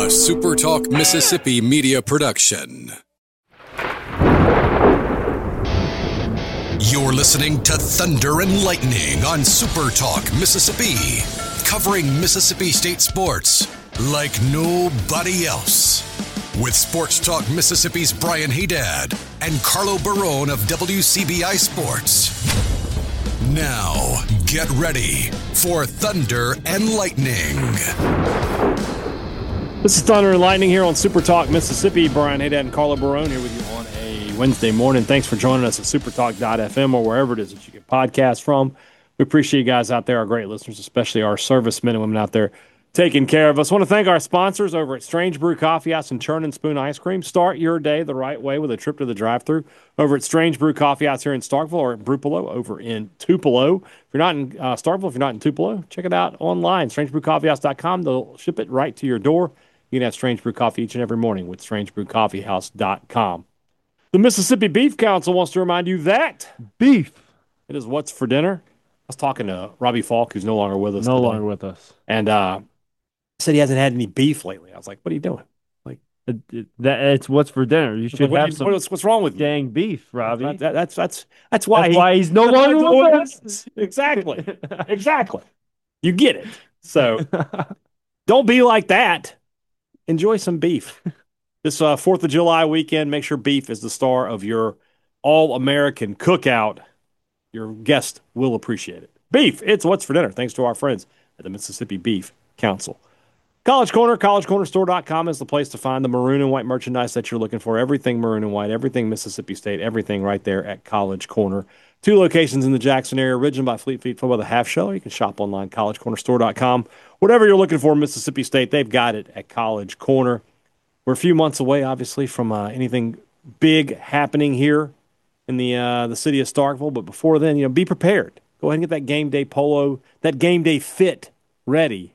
A SuperTalk Mississippi media production. You're listening to Thunder and Lightning on SuperTalk Mississippi, covering Mississippi State sports like nobody else. With Sports Talk Mississippi's Brian Haydad and Carlo Barone of WCBI Sports. Now, get ready for Thunder and Lightning. This is Thunder and Lightning here on Super Talk Mississippi. Brian Haydad and Carlo Barone here with you on a Wednesday morning. Thanks for joining us at supertalk.fm or wherever it is that you get podcasts from. We appreciate you guys out there, our great listeners, especially our servicemen and women out there taking care of us. I want to thank our sponsors over at Strange Brew Coffee House and Churn and Spoon Ice Cream. Start your day the right way with a trip to the drive-thru over at Strange Brew Coffee House here in Starkville or at Brupolo over in Tupelo. If you're not in Starkville, if you're not in Tupelo, check it out online, strangebrewcoffeehouse.com. They'll ship it right to your door. You can have Strange Brew Coffee each and every morning with strangebrewcoffeehouse.com. The Mississippi Beef Council wants to remind you that beef, it is what's for dinner. I was talking to Robbie Falk, who's no longer with us. No longer with us. And said he hasn't had any beef lately. I was like, what are you doing? Like, it's what's for dinner. You should have some. What's wrong with you? Dang beef, Robbie. That's why he's no longer with us. Exactly. Exactly. You get it. So don't be like that. Enjoy some beef. This 4th of July weekend, make sure beef is the star of your all-American cookout. Your guest will appreciate it. Beef, it's what's for dinner, thanks to our friends at the Mississippi Beef Council. College Corner, collegecornerstore.com is the place to find the maroon and white merchandise that you're looking for. Everything maroon and white, everything Mississippi State, everything right there at College Corner. 2 locations in the Jackson area, originally by Fleet Feet Football, the Half Shell. You can shop online, collegecornerstore.com. Whatever you're looking for in Mississippi State, they've got it at College Corner. We're a few months away, obviously, from anything big happening here in the city of Starkville. But before then, be prepared. Go ahead and get that game day polo, that game day fit ready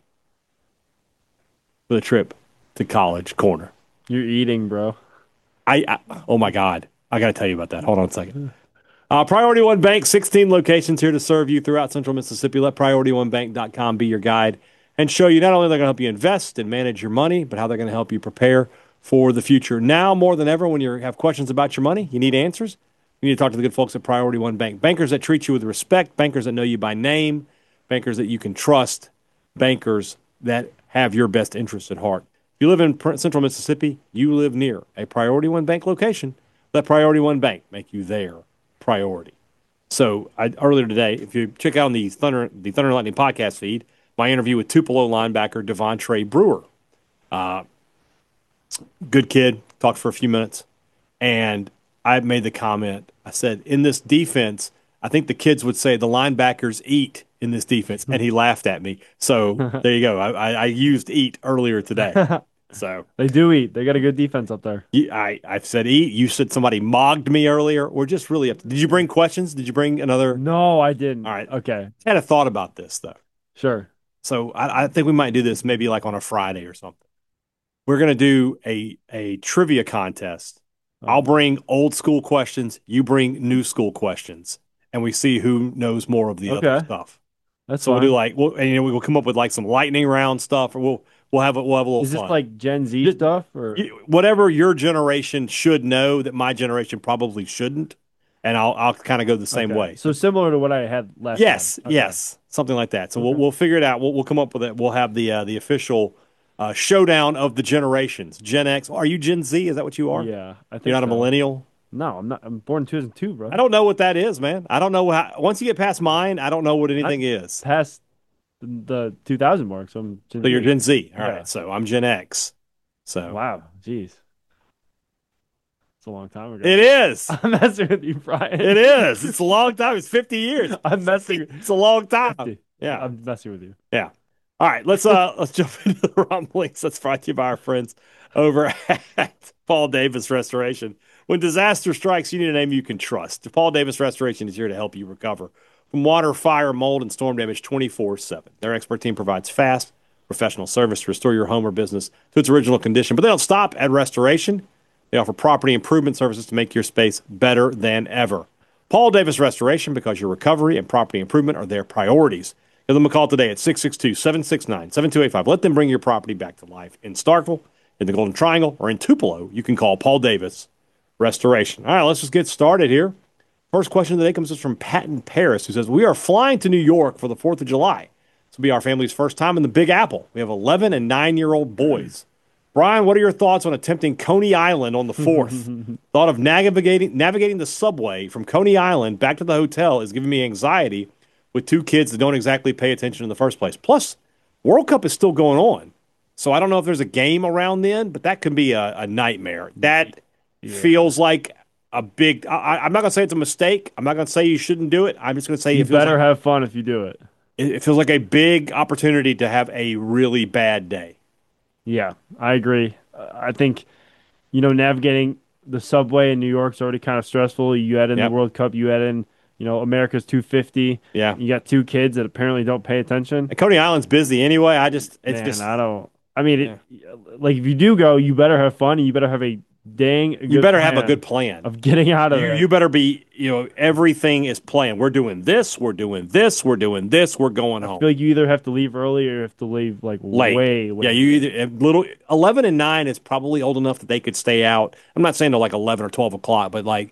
for the trip to College Corner. You're eating, bro. Oh, my God. I got to tell you about that. Hold on a second. Priority One Bank, 16 locations here to serve you throughout central Mississippi. Let PriorityOneBank.com be your guide and show you not only they're going to help you invest and manage your money, but how they're going to help you prepare for the future. Now, more than ever, when you have questions about your money, you need answers, you need to talk to the good folks at Priority One Bank. Bankers that treat you with respect, bankers that know you by name, bankers that you can trust, bankers that have your best interest at heart. If you live in central Mississippi, you live near a Priority One Bank location. Let Priority One Bank make you their priority. So earlier today, if you check out on the Thunder and Lightning podcast feed, my interview with Tupelo linebacker Devontre Brewer. Good kid, talked for a few minutes, and I made the comment. I said, in this defense, I think the kids would say the linebackers eat in this defense, and he laughed at me. So there you go. I used eat earlier today. So they do eat. They got a good defense up there. I've said eat. You said somebody mogged me earlier. We're just really up. Did you bring questions? Did you bring another? No, I didn't. All right. Okay. I had a thought about this, though. Sure. So I think we might do this maybe like on a Friday or something. We're going to do a trivia contest. I'll bring old school questions. You bring new school questions. And we see who knows more of the other stuff. That's so fine. We'll do we'll come up with like some lightning round stuff, or we'll have a little fun. Is this like Gen Z stuff, or whatever your generation should know that my generation probably shouldn't? And I'll kind of go the same way. So similar to what I had last time. Yes, something like that. So we'll figure it out. We'll come up with it. We'll have the official showdown of the generations. Gen X. Are you Gen Z? Is that what you are? Yeah, I think you're not a millennial. No, I'm not. I'm born in 2002, bro. I don't know what that is, man. I don't know how. Once you get past mine, I don't know what anything is. Past the 2000 mark, so I'm Gen Z. You're Gen Z. All right. So I'm Gen X. So wow, jeez. It's a long time ago. It is. I'm messing with you, Brian. It is. It's a long time. It's 50 years. I'm messing. It's a long time. 50. Yeah. I'm messing with you. Yeah. All right. Let's jump into the rumblings. That's brought to you by our friends over at Paul Davis Restoration. When disaster strikes, you need a name you can trust. Paul Davis Restoration is here to help you recover from water, fire, mold, and storm damage 24/7. Their expert team provides fast, professional service to restore your home or business to its original condition. But they don't stop at restoration. They offer property improvement services to make your space better than ever. Paul Davis Restoration, because your recovery and property improvement are their priorities. Give them a call today at 662-769-7285. Let them bring your property back to life in Starkville. in the Golden Triangle or in Tupelo, you can call Paul Davis Restoration. All right, let's just get started here. First question of the day comes from Patton Paris, who says, we are flying to New York for the 4th of July. This will be our family's first time in the Big Apple. We have 11 and 9-year-old boys. Brian, what are your thoughts on attempting Coney Island on the 4th? Thought of navigating the subway from Coney Island back to the hotel is giving me anxiety with 2 kids that don't exactly pay attention in the first place. Plus, World Cup is still going on. So I don't know if there's a game around then, but that could be a nightmare. That feels like a big. I'm not going to say it's a mistake. I'm not going to say you shouldn't do it. I'm just going to say You better have fun if you do it. It feels like a big opportunity to have a really bad day. Yeah, I agree. I think, navigating the subway in New York's already kind of stressful. You add in the World Cup, you add in, America's 250. Yeah. You got 2 kids that apparently don't pay attention. And Coney Island's busy anyway. Like if you do go, you better have fun and you better have a you better have a good plan of getting out of there. You better be, everything is planned. We're doing this, we're doing this, we're doing this, we're going home. I feel like you either have to leave early or you have to leave like late. Way. Yeah, you either 11 and 9 is probably old enough that they could stay out. I'm not saying to like 11 or 12 o'clock, but like,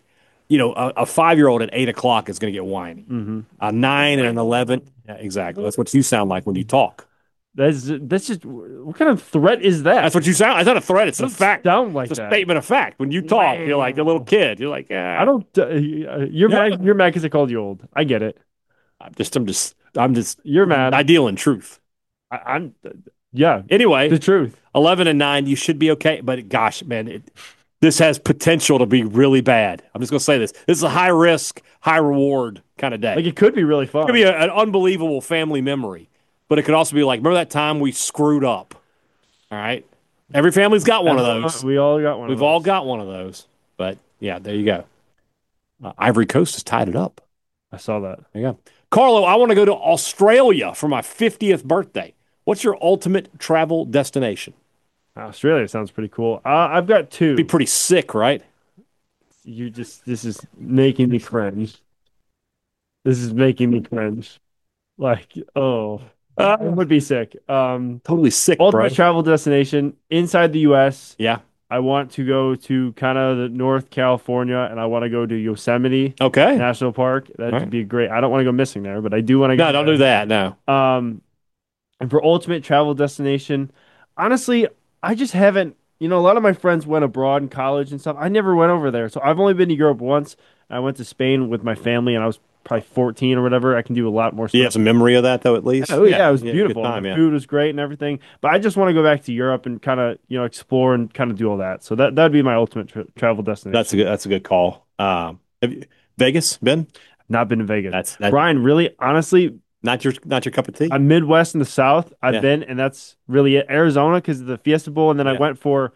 a 5-year-old at 8 o'clock is going to get whiny. Mm-hmm. A 9 and an 11, yeah, exactly. That's what you sound like when you talk. That's just what kind of threat is that? That's what you sound. It's not a threat. It's a fact. Sound like it's a that. statement of fact. When you talk, you're like a little kid. You're like, I don't. You're mad. You're mad because I called you old. I get it. I'm just. You're mad. I deal in truth. I'm. Yeah. Anyway, the truth. 11 and 9, you should be okay. But gosh, man, this has potential to be really bad. I'm just gonna say this. This is a high risk, high reward kind of day. Like it could be really fun. It could be an unbelievable family memory. But it could also be like, remember that time we screwed up? All right. Every family's got one of those. We all got one. We've all got one of those. But yeah, there you go. Ivory Coast has tied it up. I saw that. There you go. Carlo, I want to go to Australia for my 50th birthday. What's your ultimate travel destination? Australia sounds pretty cool. I've got 2. It'd be pretty sick, right? This is making me cringe. This is making me cringe. Like, oh. It would be sick. Totally sick, ultimate bro. travel destination inside the U.S. Yeah. I want to go to kind of the North California, and I want to go to Yosemite National Park. That would be great. I don't want to go missing there, but I do want to go. No, don't do that. No. And for ultimate travel destination, honestly, I just haven't. A lot of my friends went abroad in college and stuff. I never went over there, so I've only been to Europe once. I went to Spain with my family, and I was probably 14 or whatever. I can do a lot more stuff. You have some memory of that, though, at least? Yeah, it was beautiful. Time, the food was great and everything. But I just want to go back to Europe and kind of, explore and kind of do all that. So that would be my ultimate travel destination. That's a good call. Vegas, been? Not been to Vegas. That's Brian, really, honestly, not your cup of tea? I'm Midwest and the South. I've been, and that's really it. Arizona because of the Fiesta Bowl, and then I went for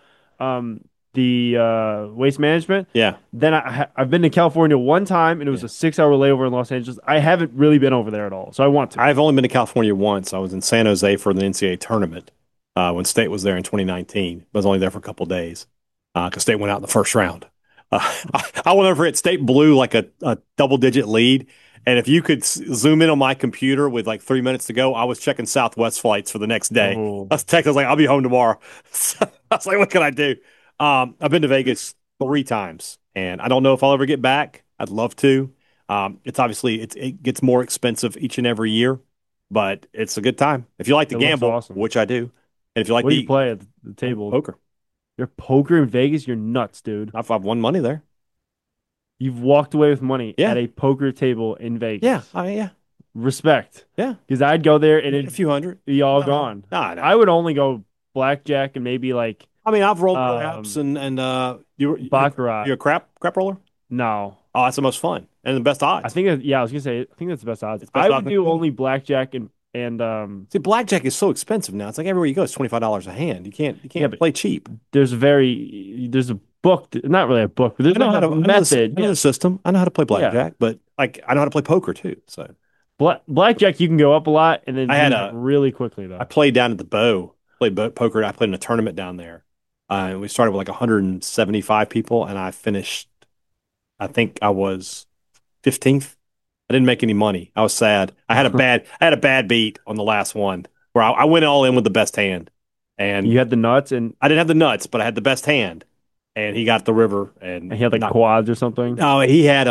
the Waste Management. Yeah. Then I've been to California one time, and it was a 6-hour layover in Los Angeles. I haven't really been over there at all, so I want to. I've only been to California once. I was in San Jose for the NCAA tournament when State was there in 2019. I was only there for a couple of days because State went out in the first round. I will never forget, State blew like a double-digit lead, and if you could zoom in on my computer with like 3 minutes to go, I was checking Southwest flights for the next day. Oh. I was like, I'll be home tomorrow. So I was like, what can I do? I've been to Vegas 3 times, and I don't know if I'll ever get back. I'd love to. It's obviously it gets more expensive each and every year, but it's a good time if you like to gamble, awesome. which I do. And if you like what do you play at the table? Poker. You're poker in Vegas? You're nuts, dude. I've won money there. You've walked away with money at a poker table in Vegas. Yeah. Respect. Yeah. Because I'd go there and a few hundred. Be all gone. No. I would only go blackjack and maybe like. I mean, I've rolled craps and baccarat. You're a crap roller? No. Oh, that's the most fun and the best odds. I was gonna say. I think that's the best odds. I would do only blackjack and see, blackjack is so expensive now. It's like everywhere you go, it's $25 a hand. You can't play cheap. There's a book, not really a book, but there's a method. I know the system. I know how to play blackjack, but like I know how to play poker too. So blackjack, you can go up a lot and then really quickly though. I played down at the Bow. Played poker. I played in a tournament down there. And we started with like 175 people, and I finished. I think I was 15th. I didn't make any money. I was sad. I had a bad beat on the last one where I went all in with the best hand. And You had the nuts, and I didn't have the nuts, but I had the best hand. And he got the river he had like knocked. quads or something. No, he had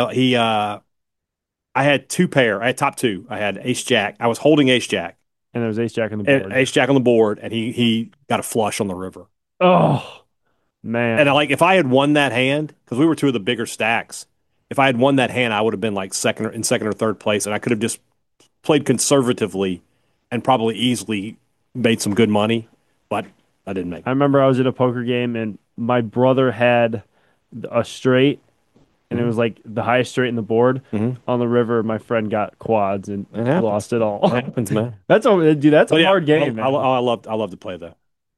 I had two pair. I had top two. I had ace jack. I was holding ace jack. And there was ace jack on the And board. ace jack on the board, and he got a flush on the river. Oh man. And if I had won that hand, because we were two of the bigger stacks, if I had won that hand, I would have been like second or third place, and I could have just played conservatively and probably easily made some good money, but I didn't make I it. remember I was at a poker game and my brother had a straight, and it was like the highest straight in the board Mhm. on the river. My friend got quads and It happens. lost it all. It happens, man. That's a dude. That's But a yeah, hard game, man. I love to play though.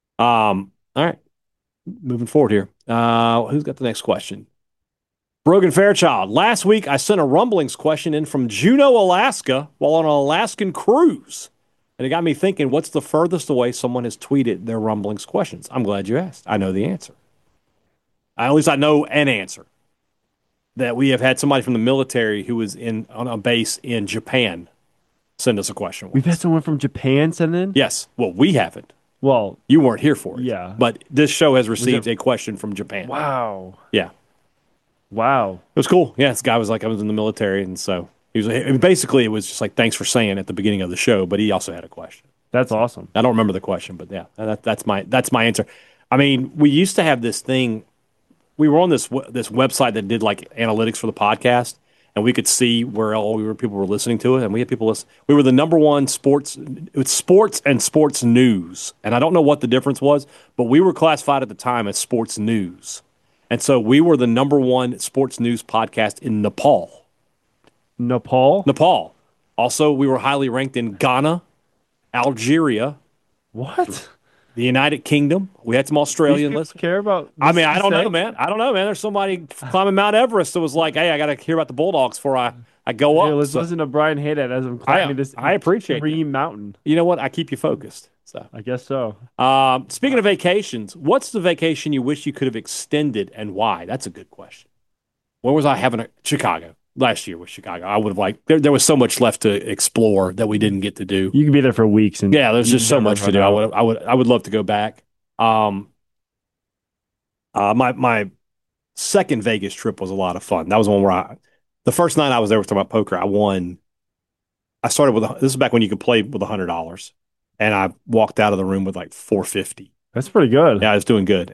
All right, moving forward here. Who's got the next question? Brogan Fairchild. Last week, I sent a rumblings question in from Juneau, Alaska, while on an Alaskan cruise. And it got me thinking, what's the furthest away someone has tweeted their rumblings questions? I'm glad you asked. I know the answer. At least I know an answer. That we have had somebody from the military who was on a base in Japan send us a question We've had once. someone from Japan send in. Yes. Well, we haven't. Well, You weren't here for it. Yeah. But this show has received a question from Japan. wow, Yeah. wow. It was cool. Yeah, this guy was like, I was in the military, and so basically it was just like, thanks for saying at the beginning of the show, but he also had a question. That's awesome. I don't remember the question, but yeah, that's my answer. I mean, we used to have this thing. We were on this website that did like analytics for the podcast, and we could see where all people were listening to it, and we had people listen. We were the number one sports. It's sports and sports news, and I don't know what the difference was, but we were classified at the time as sports news. And so we were the number one sports news podcast in Nepal. Nepal. Nepal. Also, we were highly ranked in Ghana, Algeria, What? the United Kingdom. We had some These Australian people listeners. care about? I mean, I this don't know, thing? man. I don't know, man. There's somebody climbing Mount Everest that was like, hey, I got to hear about the Bulldogs before I go Here, up. let's So, listen to Brian Haydad as I'm climbing this I appreciate extreme mountain. you know what? I keep you focused. So, I guess so. speaking of vacations, what's the vacation you wish you could have extended and why? That's a good question. Where was I having Chicago? Last year was Chicago. I would have liked, there was so much left to explore that we didn't get to do. You can be there for weeks, and Yeah, there's you just so never much to run do. out. I would love to go back. My second Vegas trip was a lot of fun. That was one where the first night I was there was talking about poker. I won. I started with this is back when you could play with $100, and I walked out of the room with like 450. That's pretty good. Yeah, I was doing good,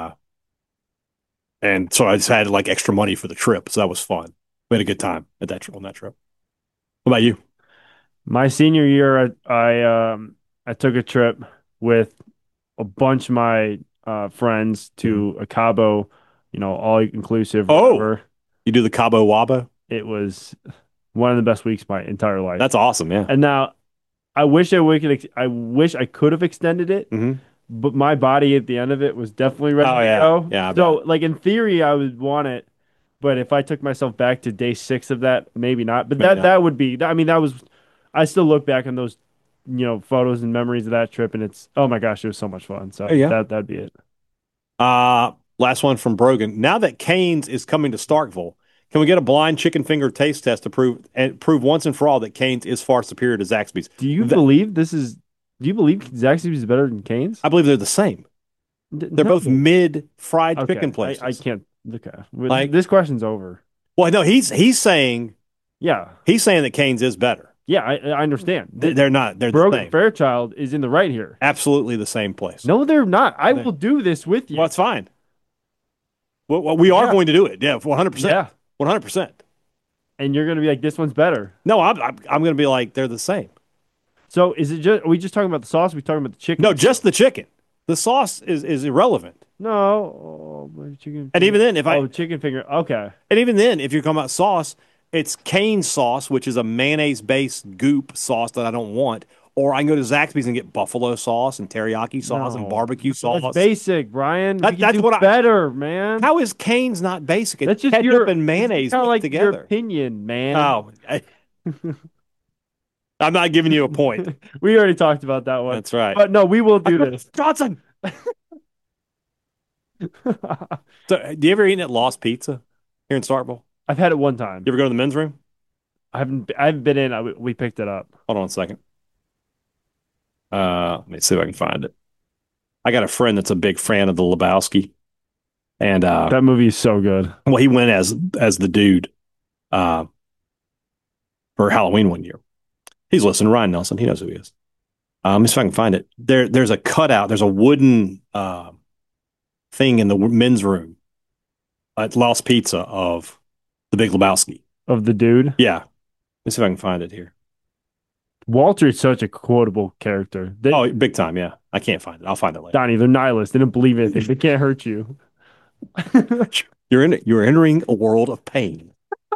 and so I just had like extra money for the trip, so that was fun. We had a good time at on that trip. What about you? My senior year, I took a trip with a bunch of my friends to a Cabo, all inclusive. Oh. Whatever. You do the Cabo Wabo? It was one of the best weeks of my entire life. That's awesome, yeah. And now, I wish I could have extended it, Mhm. but my body at the end of it was definitely ready Oh, to yeah. go. Yeah, I So, like in theory, I would want it, but if I took myself back to day 6 of that, maybe not. But Maybe not. that would be. I mean, that was. I still look back on those, photos and memories of that trip, and it's oh my gosh, it was so much fun. So Yeah. that'd be it. Last one from Brogan. Now that Cane's is coming to Starkville, can we get a blind chicken finger taste test to prove once and for all that Cane's is far superior to Zaxby's? Do you believe this is? Do you believe Zaxby's is better than Cane's? I believe they're the same. They're both mid fried Okay, chicken places. I can't. Okay, Like- this question's over. Well, no, he's saying Yeah, that Cane's is better. yeah, I understand. They're not. They're the Brogan same. Fairchild is in the right here. Absolutely the same place. No, they're not. I will do this with you. Well, it's fine. Well, we are Yeah. going to do it. Yeah, 100%. Yeah. 100%. And you're gonna be like, this one's better. No, I'm going to be like, they're the same. So is it just? Are we just talking about the sauce? Are we talking about the chicken? No, just the chicken. The sauce is irrelevant. No. Oh, my chicken. And even then, chicken finger. Okay. and even then, if you're talking about sauce, it's Cane's sauce, which is a mayonnaise-based goop sauce that I don't want. Or I can go to Zaxby's and get buffalo sauce and teriyaki sauce and No. barbecue sauce. That's basic, Brian. That- We can that's do what better, man. How is Cane's not basic? It's That's just ketchup your and mayonnaise kind of mixed like your together. opinion, man. Oh, I'm not giving you a point. We already talked about that one. That's right. But no, we will do this. Johnson. So, do you ever eat at Lost Pizza here in Starkville? I've had it one time. You ever go to the men's room? I haven't been in. We picked it up. Hold on a second. Let me see if I can find it. I got a friend that's a big fan of the Lebowski, and That movie is so good. well, he went as the dude uh, for Halloween one year. He's listening, Ryan Nelson. He knows who he is. Let me see if I can find it. There's a cutout. There's a wooden thing in the men's room at Lost Pizza of the Big Lebowski. Of the dude. Yeah, let me see if I can find it here. Walter is such a quotable character. Oh, big time. Yeah, I can't find it. I'll find it later. Donnie, they're nihilists. They don't believe anything. They can't hurt you. You're entering a world of pain.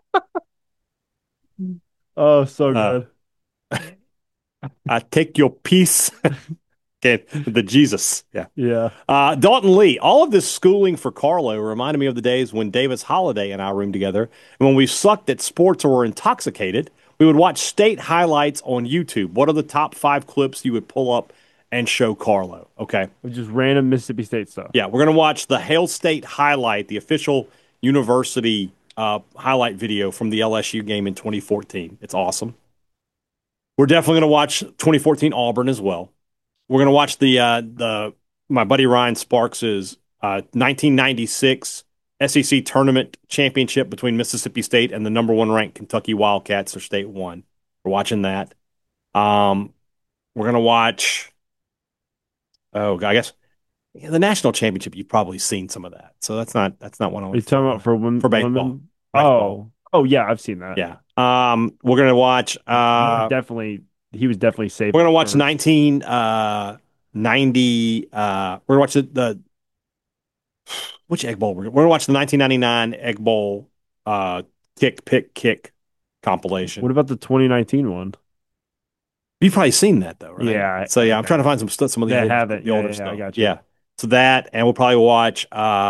Oh, so good. I take your peace. Okay, the Jesus. Yeah. Yeah. Dalton Lee, all of this schooling for Carlo reminded me of the days when Davis Holiday and I roomed together. And when we sucked at sports or were intoxicated, we would watch state highlights on YouTube. What are the top 5 clips you would pull up and show Carlo? Okay. Just random Mississippi State stuff. Yeah, we're going to watch the Hail State highlight, the official university highlight video from the LSU game in 2014. It's awesome. We're definitely going to watch 2014 Auburn as well. We're going to watch the my buddy Ryan Sparks's 1996 SEC tournament championship between Mississippi State and the number 1 ranked Kentucky Wildcats. Their state won. We're watching that. We're going to watch. Oh, I guess the national championship. You've probably seen some of that, so that's not one. Are you talking about for women? For baseball. Women? Oh, yeah, I've seen that. Yeah. We're going to watch. He was definitely safe. We're going to watch 1990. We're going to watch the which Egg Bowl? We're going to watch the 1999 Egg Bowl kick compilation. What about the 2019 one? You've probably seen that though, right? Yeah. So yeah, I'm trying to find some of the older stuff. I got you. Yeah. So that, and we'll probably watch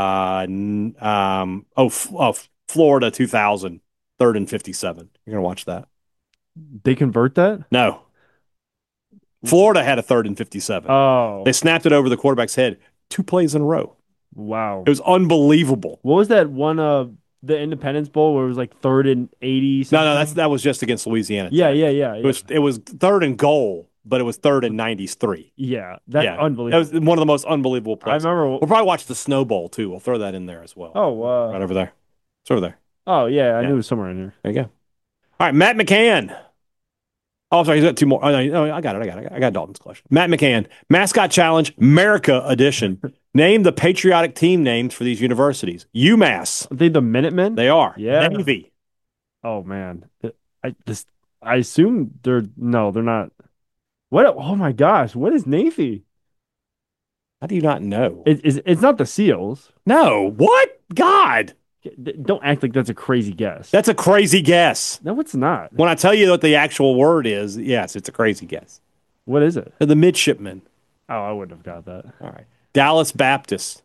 Florida 2000, 3rd and 57. You're going to watch that? They convert that? No. Florida had a 3rd and 57. Oh. They snapped it over the quarterback's head 2 plays in a row. Wow. It was unbelievable. What was that one the Independence Bowl where it was like 3rd and 80 something? No, that was just against Louisiana. Yeah. It was 3rd and goal, but it was 3rd and 93. Yeah. That's unbelievable. That was one of the most unbelievable plays. I remember. We'll probably watch the Snow Bowl too. We'll throw that in there as well. Oh, right over there. It's over there. Oh, yeah. I knew it was somewhere in there. There you go. All right, Matt McCann. Oh, sorry, he's got 2 more. Oh, no, I got it. I got Dalton's question. Matt McCann, Mascot Challenge, America Edition. Name the patriotic team names for these universities. UMass. Are they the Minutemen? They are. Yeah. Navy. Oh, man. I assume they're not. What? Oh, my gosh. What is Navy? How do you not know? It's not the SEALs. No. What? God. Don't act like that's a crazy guess. That's a crazy guess. No, it's not. When I tell you what the actual word is, yes, it's a crazy guess. What is it? They're the midshipmen. Oh, I wouldn't have got that. All right. Dallas Baptist.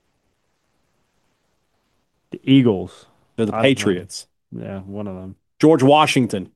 The Eagles. They're the Patriots. Yeah, one of them. George Washington.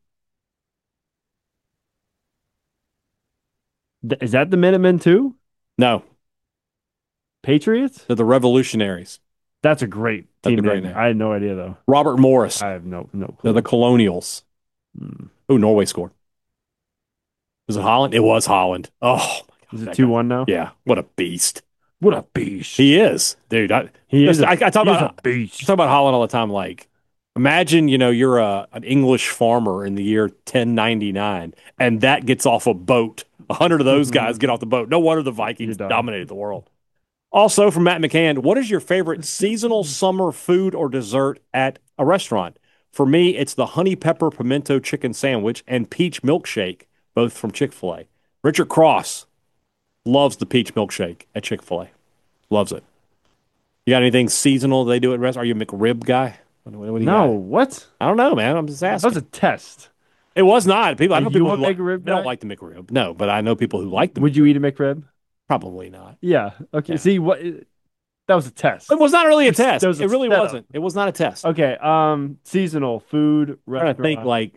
Is that the Minutemen too? No. Patriots? They're the Revolutionaries. That's a great team name. I had no idea though. Robert Morris. I have no clue. They're the Colonials. Oh, Norway scored. Was it Holland? It was Holland. Oh, my God. Is it 2-1 now? Yeah. What a beast. What a beast. He is. Dude, I talk about a beast. I talk about Holland all the time. Like, imagine, you're an English farmer in the year 1099, and that gets off a boat. 100 of those guys get off the boat. No wonder the Vikings dominated the world. Also, from Matt McCann, what is your favorite seasonal summer food or dessert at a restaurant? For me, it's the honey pepper pimento chicken sandwich and peach milkshake, both from Chick-fil-A. Richard Cross loves the peach milkshake at Chick-fil-A. Loves it. You got anything seasonal they do at restaurants? Are you a McRib guy? What do you got? What? I don't know, man. I'm just asking. That was a test. It was not. I know people who McRib don't like the McRib. No, but I know people who like them. Would you eat a McRib? Probably not. Yeah. Okay. Yeah. See what? That was a test. It was not really a test. It really wasn't. It was not a test. Okay. Seasonal food. I'm trying to think like.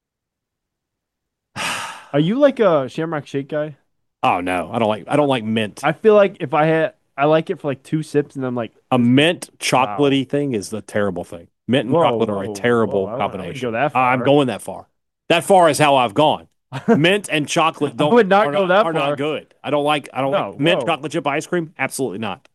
Are you like a Shamrock Shake guy? Oh no, I don't like mint. I feel like I like it for like 2 sips, and I'm like, a mint chocolatey thing is the terrible thing. Mint and chocolate are a terrible combination. Go that far. I'm going that far. That far is how I've gone. Mint and chocolate I would not are go that are far. not good. I don't like No, mint whoa. chocolate chip ice cream. Absolutely not.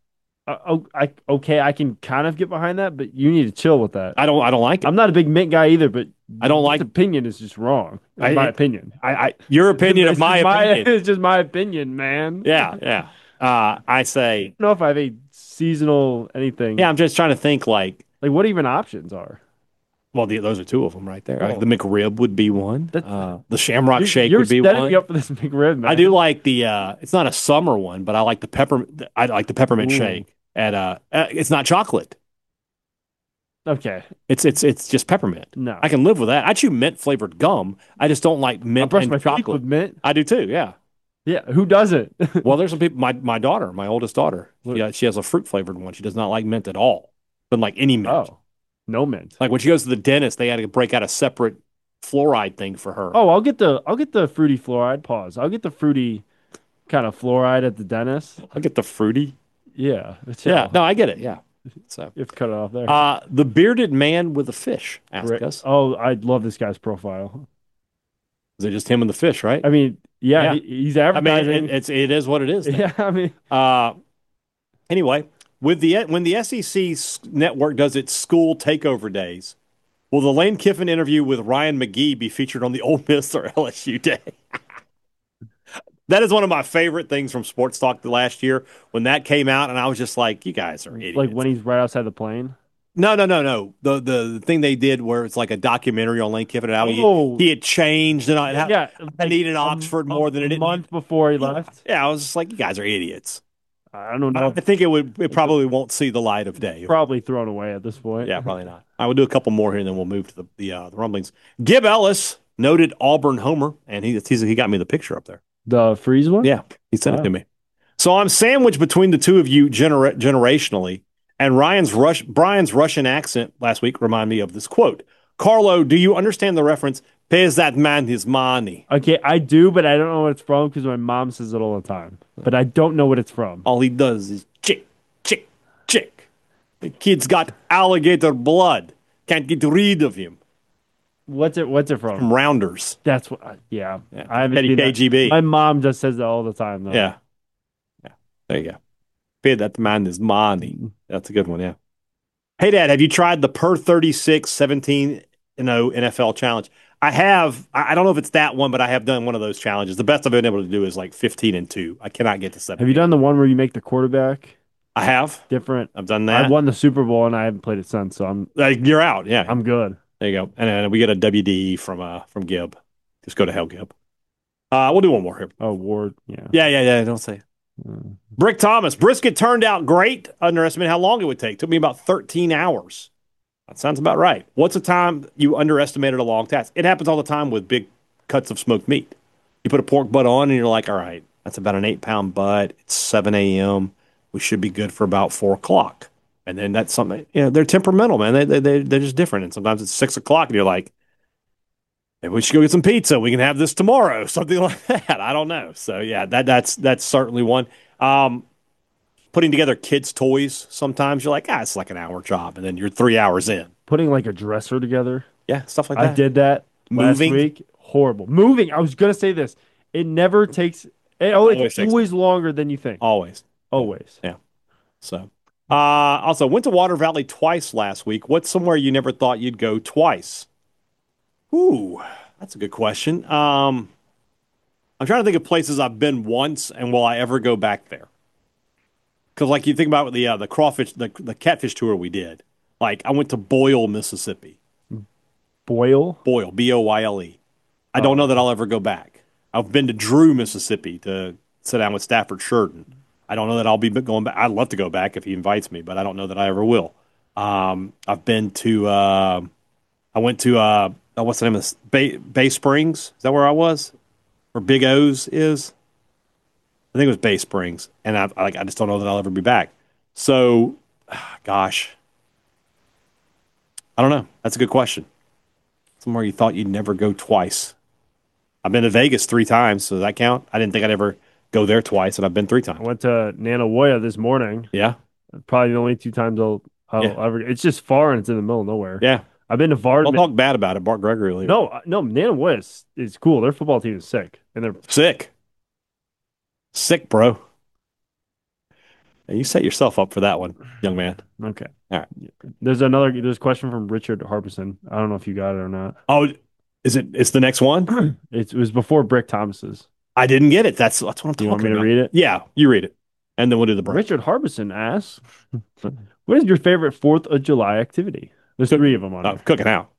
Okay, I can kind of get behind that, but you need to chill with that. I don't like it. I'm not a big mint guy either, but I don't this like opinion is just wrong, in my opinion. your opinion of It's my just opinion. it's just my opinion, man. Yeah, yeah. I say, I don't know if I have a seasonal anything. yeah, I'm just trying to think Like what even options are? well, those are two of them right there. Oh. The McRib would be one. That's The Shamrock Shake you're would be setting me one. up for this McRib, man. I do like it's not a summer one, but I like the peppermint Ooh. shake it's not chocolate. Okay, It's just peppermint. no. I can live with that. I chew mint flavored gum. I just don't like I mint brush and my teeth chocolate. with mint. I do too. Yeah. Yeah, who doesn't? Well, there's some people. My daughter, my oldest daughter. Yeah, she has a fruit flavored one. She does not like mint at all. Doesn't like any mint. Oh, no mint. Like when she goes to the dentist, they had to break out a separate fluoride thing for her. Oh, I'll get the fruity fluoride. Pause. I'll get the fruity kind of fluoride at the dentist. I'll get the fruity. Yeah, Yeah. No, I get it. Yeah. So, you have to cut it off there. the bearded man with a fish asked us. Oh, I love this guy's profile. Is it just him and the fish, right? I mean, yeah, Yeah. he's I mean, advertising. it is what it is. Yeah, I mean, Anyway, when the SEC network does its school takeover days, will the Lane Kiffin interview with Ryan McGee be featured on the Ole Miss or LSU day? That is one of my favorite things from Sports Talk the last year when that came out, and I was just like, "You guys are idiots." like when he's right outside the plane. No, no, no, no. The thing they did where it's like a documentary on Lane Kiffin and how Oh. he had changed and Yeah, I needed Oxford more than it a did. month before he left. Yeah, I was just like, you guys are idiots. I don't know. I think it probably won't see the light of day. Probably thrown away at this point. Yeah, probably not. I will do a couple more here, and then we'll move to the rumblings. Gib Ellis, noted Auburn homer, and he got me the picture up there. The freeze one. Yeah, he sent it to me. So I'm sandwiched between the two of you generationally, and Brian's Russian accent last week reminded me of this quote. Carlo, do you understand the reference? Pays that man his money. Okay, I do, but I don't know what it's from because my mom says it all the time. But I don't know what it's from. All he does is chick, chick, chick. The kid's got alligator blood. Can't get rid of him. What's it from? From Rounders. That's what. Yeah, Yeah. I haven't Petty seen that. KGB. My mom just says that all the time, though. Yeah. Yeah. There you go. Pay that man his money. That's a good one, yeah. Hey, Dad, have you tried the per 36 17-0 NFL challenge? I have. I don't know if it's that one, but I have done one of those challenges. The best I've been able to do is like 15-2. I cannot get to 17. Have you done the one where you make the quarterback I have. different? I've done that. I won the Super Bowl and I haven't played it since, so You're out. Yeah. I'm good. There you go. And then we get a WDE from Gib. Just go to hell, Gib. We'll do one more here. Oh, Ward. Yeah. Yeah. Don't say. Brick Thomas. Brisket turned out great. Underestimated how long it would take. Took me about 13 hours. That sounds about right. What's a time you underestimated a long task? It happens all the time with big cuts of smoked meat. You put a pork butt on and you're like, all right, that's about an 8-pound butt. It's 7 a.m. We should be good for about 4 o'clock. And then that's something, they're temperamental, man. They're just different. And sometimes it's 6 o'clock and you're like, maybe we should go get some pizza. We can have this tomorrow. Something like that. I don't know. So yeah, that's certainly one. Putting together kids' toys, sometimes you're like, it's like an hour job. And then you're 3 hours in. Putting like a dresser together. Yeah, stuff like that. I did that Moving? last week. Horrible. Moving. I was going to say this. It never takes, it's always longer than you think. Always. Always. Yeah. So, also went to Water Valley twice last week. What's somewhere you never thought you'd go twice? Ooh, that's a good question. I'm trying to think of places I've been once, and will I ever go back there? Because, like, you think about the crawfish, the catfish tour we did. Like, I went to Boyle, Mississippi. Boyle? Boyle, Boyle. I don't know that I'll ever go back. I've been to Drew, Mississippi to sit down with Stafford Shurden. I don't know that I'll be going back. I'd love to go back if he invites me, but I don't know that I ever will. I've been to, I went to, what's the name of this? Bay Springs? Is that where I was? Where Big O's is? I think it was Bay Springs. And I just don't know that I'll ever be back. So, gosh. I don't know. That's a good question. Somewhere you thought you'd never go twice. I've been to Vegas 3 times, so does that count? I didn't think I'd ever go there twice, and I've been 3 times. I went to Nanawoya this morning. Yeah? Probably the only 2 times I'll ever. It's just far and it's in the middle of nowhere. Yeah. I've been to Don't Vardaman. talk bad about it. Bart Gregory will leave. No, Nana West is cool. Their football team is sick, and they're Sick. Sick, bro. You set yourself up for that one, young man. okay. All right. There's a question from Richard Harbison. I don't know if you got it or not. Oh, it's the next one? It was before Brick Thomas's. I didn't get it. That's what I'm talking about. You want me to read it? Yeah, you read it. And then we'll do the break. Richard Harbison asks, "What is your favorite 4th of July activity?" There's 3 of them on there. Cooking out.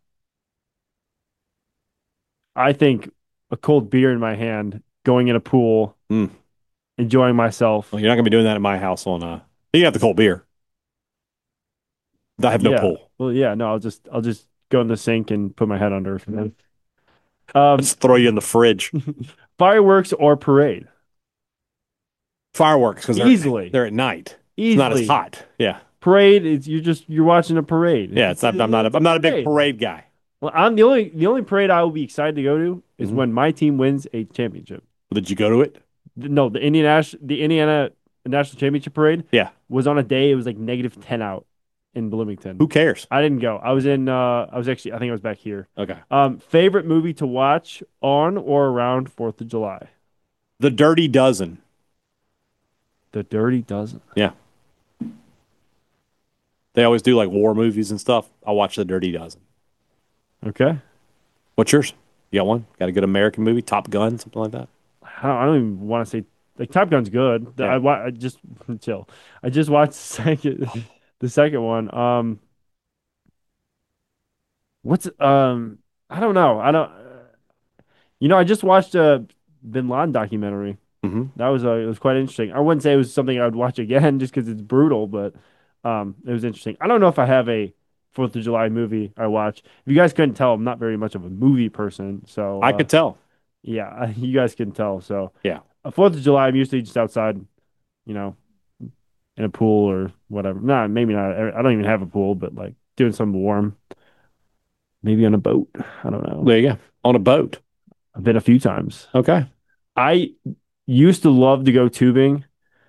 I think a cold beer in my hand, going in a pool, enjoying myself. Well, you're not going to be doing that at my house on you can have the cold beer. I have no pool. Well, yeah, no, I'll just go in the sink and put my head under. Let's throw you in the fridge. Fireworks or parade? Fireworks, because Easily. they're at night. Easily. It's not as hot. Yeah. Parade is you're watching a parade. Yeah, I'm not a big parade guy. Well, I'm the only parade I will be excited to go to is when my team wins a championship. Did you go to it? No, the Indiana National Championship parade. Yeah. Was on a day it was like -10 out in Bloomington. Who cares? I didn't go. I think I was back here. Okay. Favorite movie to watch on or around 4th of July? The Dirty Dozen. The Dirty Dozen. Yeah. They always do like war movies and stuff. I watch The Dirty Dozen. Okay. What's yours? You got one? Got a good American movie? Top Gun, something like that? I don't even want to say like Top Gun's good. Yeah. I just chill. I just watched the second one. What's I don't know. I just watched a Bin Laden documentary. Mm-hmm. That was it was quite interesting. I wouldn't say it was something I would watch again just because it's brutal, but it was interesting. I don't know if I have a 4th of July movie I watch. If you guys couldn't tell, I'm not very much of a movie person, so I could tell. yeah, you guys can tell. So Yeah. 4th of July, I'm usually just outside, in a pool or whatever. Nah, maybe not. I don't even have a pool, but like doing something warm. Maybe on a boat. I don't know. There you go. On a boat. I've been a few times. Okay. I used to love to go tubing,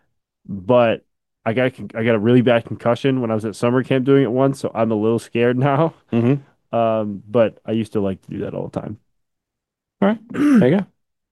but I got a really bad concussion when I was at summer camp doing it once, so I'm a little scared now. Mm-hmm. But I used to like to do that all the time. All right. There you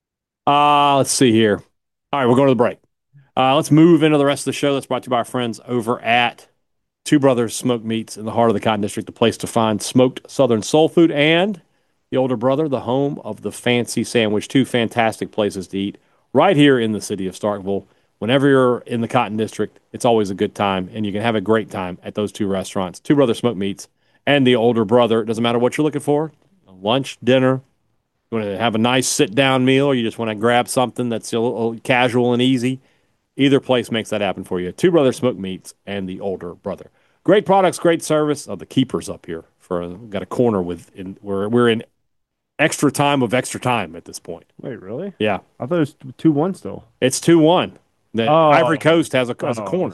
go. Let's see here. All right, we're going to the break. Let's move into the rest of the show. That's brought to you by our friends over at Two Brothers Smoked Meats in the heart of the Cotton District, the place to find smoked Southern soul food, and the Older Brother, the home of the fancy sandwich. 2 fantastic places to eat right here in the city of Starkville. Whenever you're in the Cotton District, it's always a good time, and you can have a great time at those 2 restaurants, Two Brothers Smoked Meats and the Older Brother. It doesn't matter what you're looking for, lunch, dinner. You want to have a nice sit-down meal, or you just want to grab something that's a little casual and easy. Either place makes that happen for you. Two Brothers Smoked Meats and the Older Brother. Great products, great service. The keepers up here. Got a corner we're in extra time of extra time at this point. Wait, really? Yeah. I thought it was 2-1 still. It's 2-1. The Ivory Coast has a corner.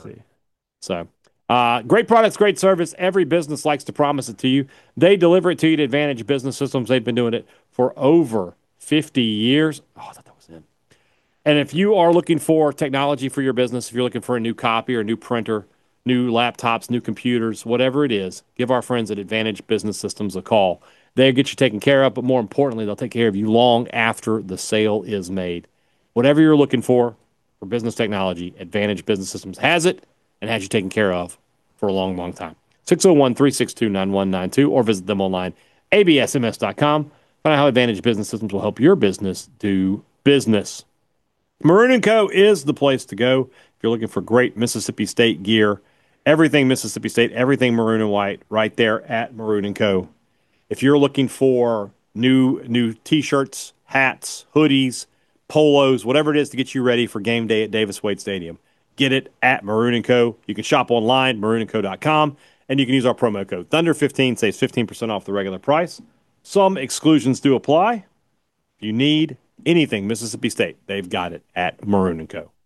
So, great products, great service. Every business likes to promise it to you. They deliver it to you to Advantage Business Systems. They've been doing it for over 50 years. Oh, I thought that was in. And if you are looking for technology for your business, if you're looking for a new copy or a new printer, new laptops, new computers, whatever it is, give our friends at Advantage Business Systems a call. They'll get you taken care of, but more importantly, they'll take care of you long after the sale is made. Whatever you're looking for business technology, Advantage Business Systems has it and has you taken care of for a long, long time. 601-362-9192 or visit them online, absms.com. Find out how Advantage Business Systems will help your business do business. Maroon & Co. is the place to go if you're looking for great Mississippi State gear. Everything Mississippi State, everything maroon and white, right there at Maroon & Co. If you're looking for new T-shirts, hats, hoodies, polos, whatever it is to get you ready for game day at Davis Wade Stadium, get it at Maroon & Co. You can shop online, maroonandco.com, and you can use our promo code. Thunder15 saves 15% off the regular price. Some exclusions do apply. If you need anything Mississippi State, they've got it at Maroon & Co.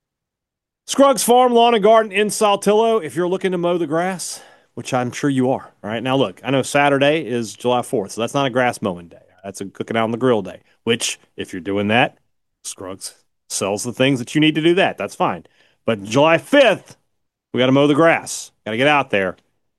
Scruggs Farm Lawn and Garden in Saltillo. If you're looking to mow the grass, which I'm sure you are. All right, now look, I know Saturday is July 4th, so that's not a grass mowing day. That's a cooking out on the grill day, which, if you're doing that, Scruggs sells the things that you need to do that. That's fine. But July 5th, we got to mow the grass. Got to get out there.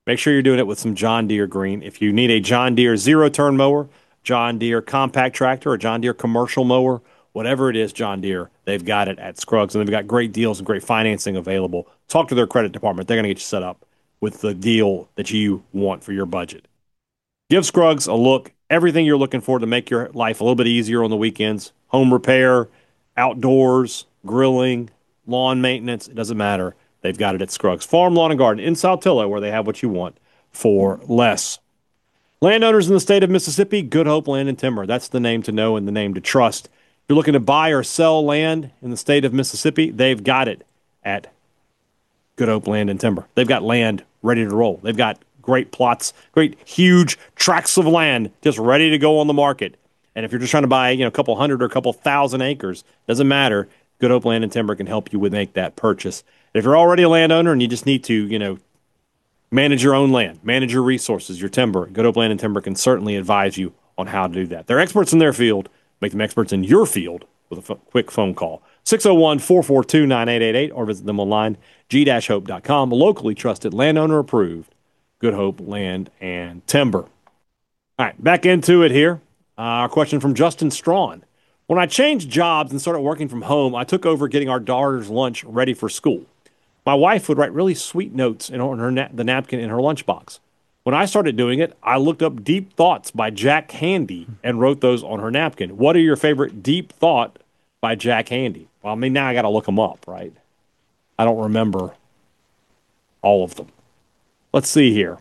Make sure you're doing it with some John Deere green. If you need a John Deere zero-turn mower, John Deere compact tractor, or John Deere commercial mower, whatever it is, John Deere, they've got it at Scruggs, and they've got great deals and great financing available. Talk to their credit department. They're going to get you set up with the deal that you want for your budget. Give Scruggs a look. Everything you're looking for to make your life a little bit easier on the weekends. Home repair, outdoors, grilling, lawn maintenance. It doesn't matter. They've got it at Scruggs. Farm, Lawn, and Garden in Saltillo, where they have what you want for less. Landowners in the state of Mississippi, Good Hope Land and Timber. That's the name to know and the name to trust. If you're looking to buy or sell land in the state of Mississippi, they've got it at Good Hope Land and Timber. They've got land ready to roll. They've got great plots, great huge tracts of land just ready to go on the market. And if you're just trying to buy, a couple hundred or a couple thousand acres, doesn't matter. Good Hope Land and Timber can help you with make that purchase. If you're already a landowner and you just need to, manage your own land, manage your resources, your timber, Good Hope Land and Timber can certainly advise you on how to do that. They're experts in their field. Make them experts in your field with a quick phone call. 601-442-9888 or visit them online, g-hope.com. Locally trusted, landowner approved, Good Hope Land and Timber. All right, back into it here. Our question from Justin Strawn. When I changed jobs and started working from home, I took over getting our daughter's lunch ready for school. My wife would write really sweet notes on the napkin in her lunchbox. When I started doing it, I looked up Deep Thoughts by Jack Handey and wrote those on her napkin. What are your favorite deep thought by Jack Handey? Well, now I got to look them up, right? I don't remember all of them. Let's see here.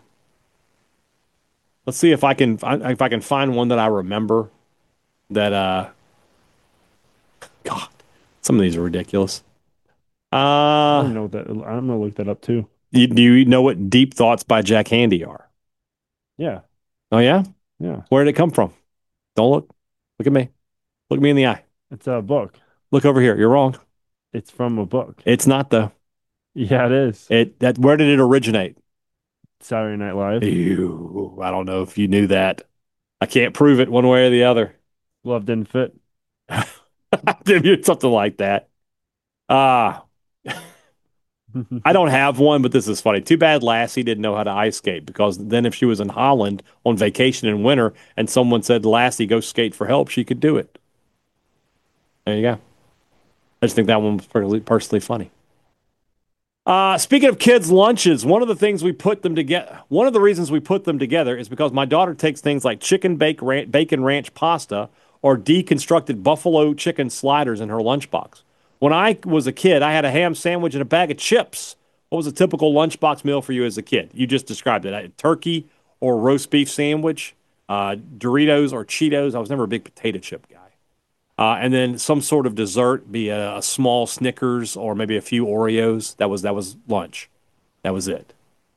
Let's see if I can find one that I remember. That God, some of these are ridiculous. I don't know that. I'm gonna look that up too. Do you know what Deep Thoughts by Jack Handey are? Yeah. Oh yeah? Yeah. Where did it come from? Don't look. Look at me. Look me in the eye. It's a book. Look over here. You're wrong. It's from a book. It's not though. Yeah, it is. Where did it originate? Saturday Night Live. Ew, I don't know if you knew that. I can't prove it one way or the other. Love didn't fit. Something like that. I don't have one, but this is funny. Too bad Lassie didn't know how to ice skate, because then if she was in Holland on vacation in winter and someone said, Lassie, go skate for help, she could do it. There you go. I just think that one was personally funny. Speaking of kids' lunches, one of the reasons we put them together is because my daughter takes things like chicken bacon ranch pasta or deconstructed buffalo chicken sliders in her lunchbox. When I was a kid, I had a ham sandwich and a bag of chips. What was a typical lunchbox meal for you as a kid? You just described it. I had turkey or roast beef sandwich, Doritos or Cheetos. I was never a big potato chip guy. And then some sort of dessert, be a small Snickers or maybe a few Oreos. That was lunch. That was it.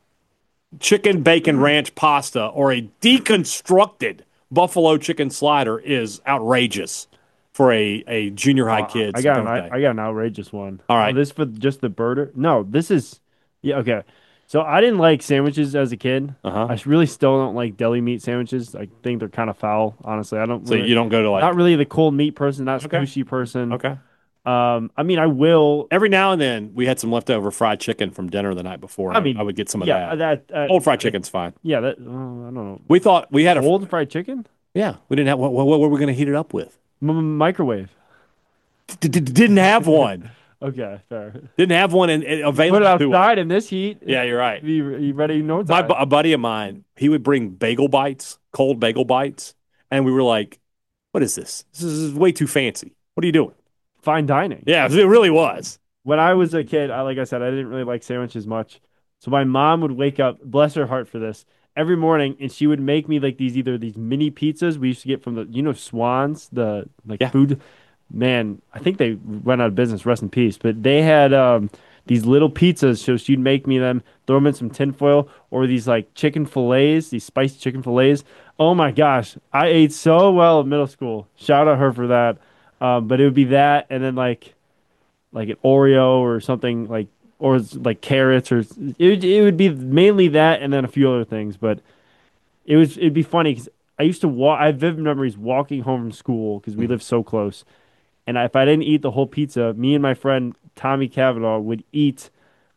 Chicken bacon ranch pasta or a deconstructed buffalo chicken slider is outrageous for a junior high kid. I got an outrageous one. All right. This for just the burger? No, this is okay. So I didn't like sandwiches as a kid. I really still don't like deli meat sandwiches. I think they're kind of foul, honestly. I don't. So you don't go to not really the cold meat person, not sushi person. Okay. I mean, I will every now and then. We had some leftover fried chicken from dinner the night before. I would get some of that. Old fried chicken's fine. Yeah, I don't know. We thought we had old fried chicken. Yeah, we didn't have. What were we going to heat it up with? Microwave. Didn't have one. Okay, fair. Didn't have one available. Put it outside in this heat. Yeah, you're right. You ready? A buddy of mine, he would bring bagel bites, cold bagel bites, and we were like, "What is this? This is way too fancy. What are you doing?" Fine dining. Yeah, it really was. When I was a kid, like I said, I didn't really like sandwiches much. So my mom would wake up, bless her heart for this, every morning, and she would make me like these mini pizzas we used to get from the Swans, food. Man, I think they went out of business. Rest in peace. But they had these little pizzas, so she'd make me them, throw them in some tinfoil, or these like chicken fillets, these spiced chicken fillets. Oh my gosh, I ate so well in middle school. Shout out her for that. But it would be that, and then like an Oreo or something or like carrots, or it would be mainly that, and then a few other things. But it'd be funny because I used to walk. I have vivid memories walking home from school because we lived so close. And if I didn't eat the whole pizza, me and my friend Tommy Cavanaugh would eat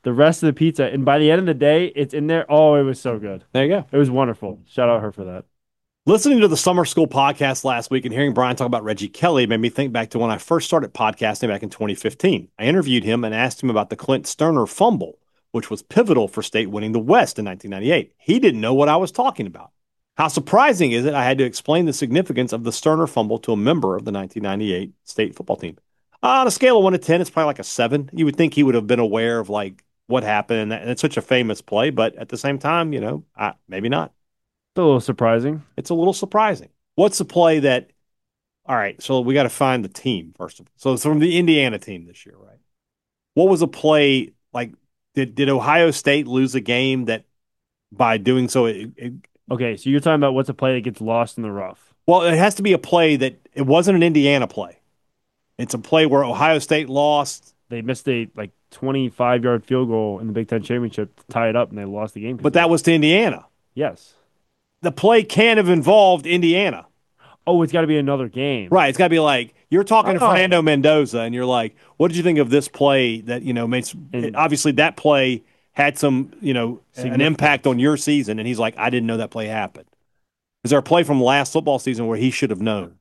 the rest of the pizza. And by the end of the day, it's in there. Oh, it was so good. There you go. It was wonderful. Shout out her for that. Listening to the Summer School podcast last week and hearing Brian talk about Reggie Kelly made me think back to when I first started podcasting back in 2015. I interviewed him and asked him about the Clint Sterner fumble, which was pivotal for State winning the West in 1998. He didn't know what I was talking about. How surprising is it I had to explain the significance of the Sterner fumble to a member of the 1998 State football team? On a scale of 1 to 10, it's probably like a 7. You would think he would have been aware of like what happened, and it's such a famous play, but at the same time, maybe not. It's a little surprising. It's a little surprising. What's the play that? All right, so we got to find the team first. So it's from the Indiana team this year, right? What was a play like? Did Ohio State lose a game that by doing so? Okay, so you're talking about what's a play that gets lost in the rough. Well, it has to be a play that it wasn't an Indiana play. It's a play where Ohio State lost. They missed a 25-yard field goal in the Big Ten championship to tie it up, and they lost the game. But that was to Indiana. Yes. The play can't have involved Indiana. Oh, it's got to be another game. Right. It's got to be like, you're talking to Fernando Mendoza, and you're like, what did you think of this play that, obviously that play had some, an impact on your season. And he's like, I didn't know that play happened. Is there a play from last football season where he should have known?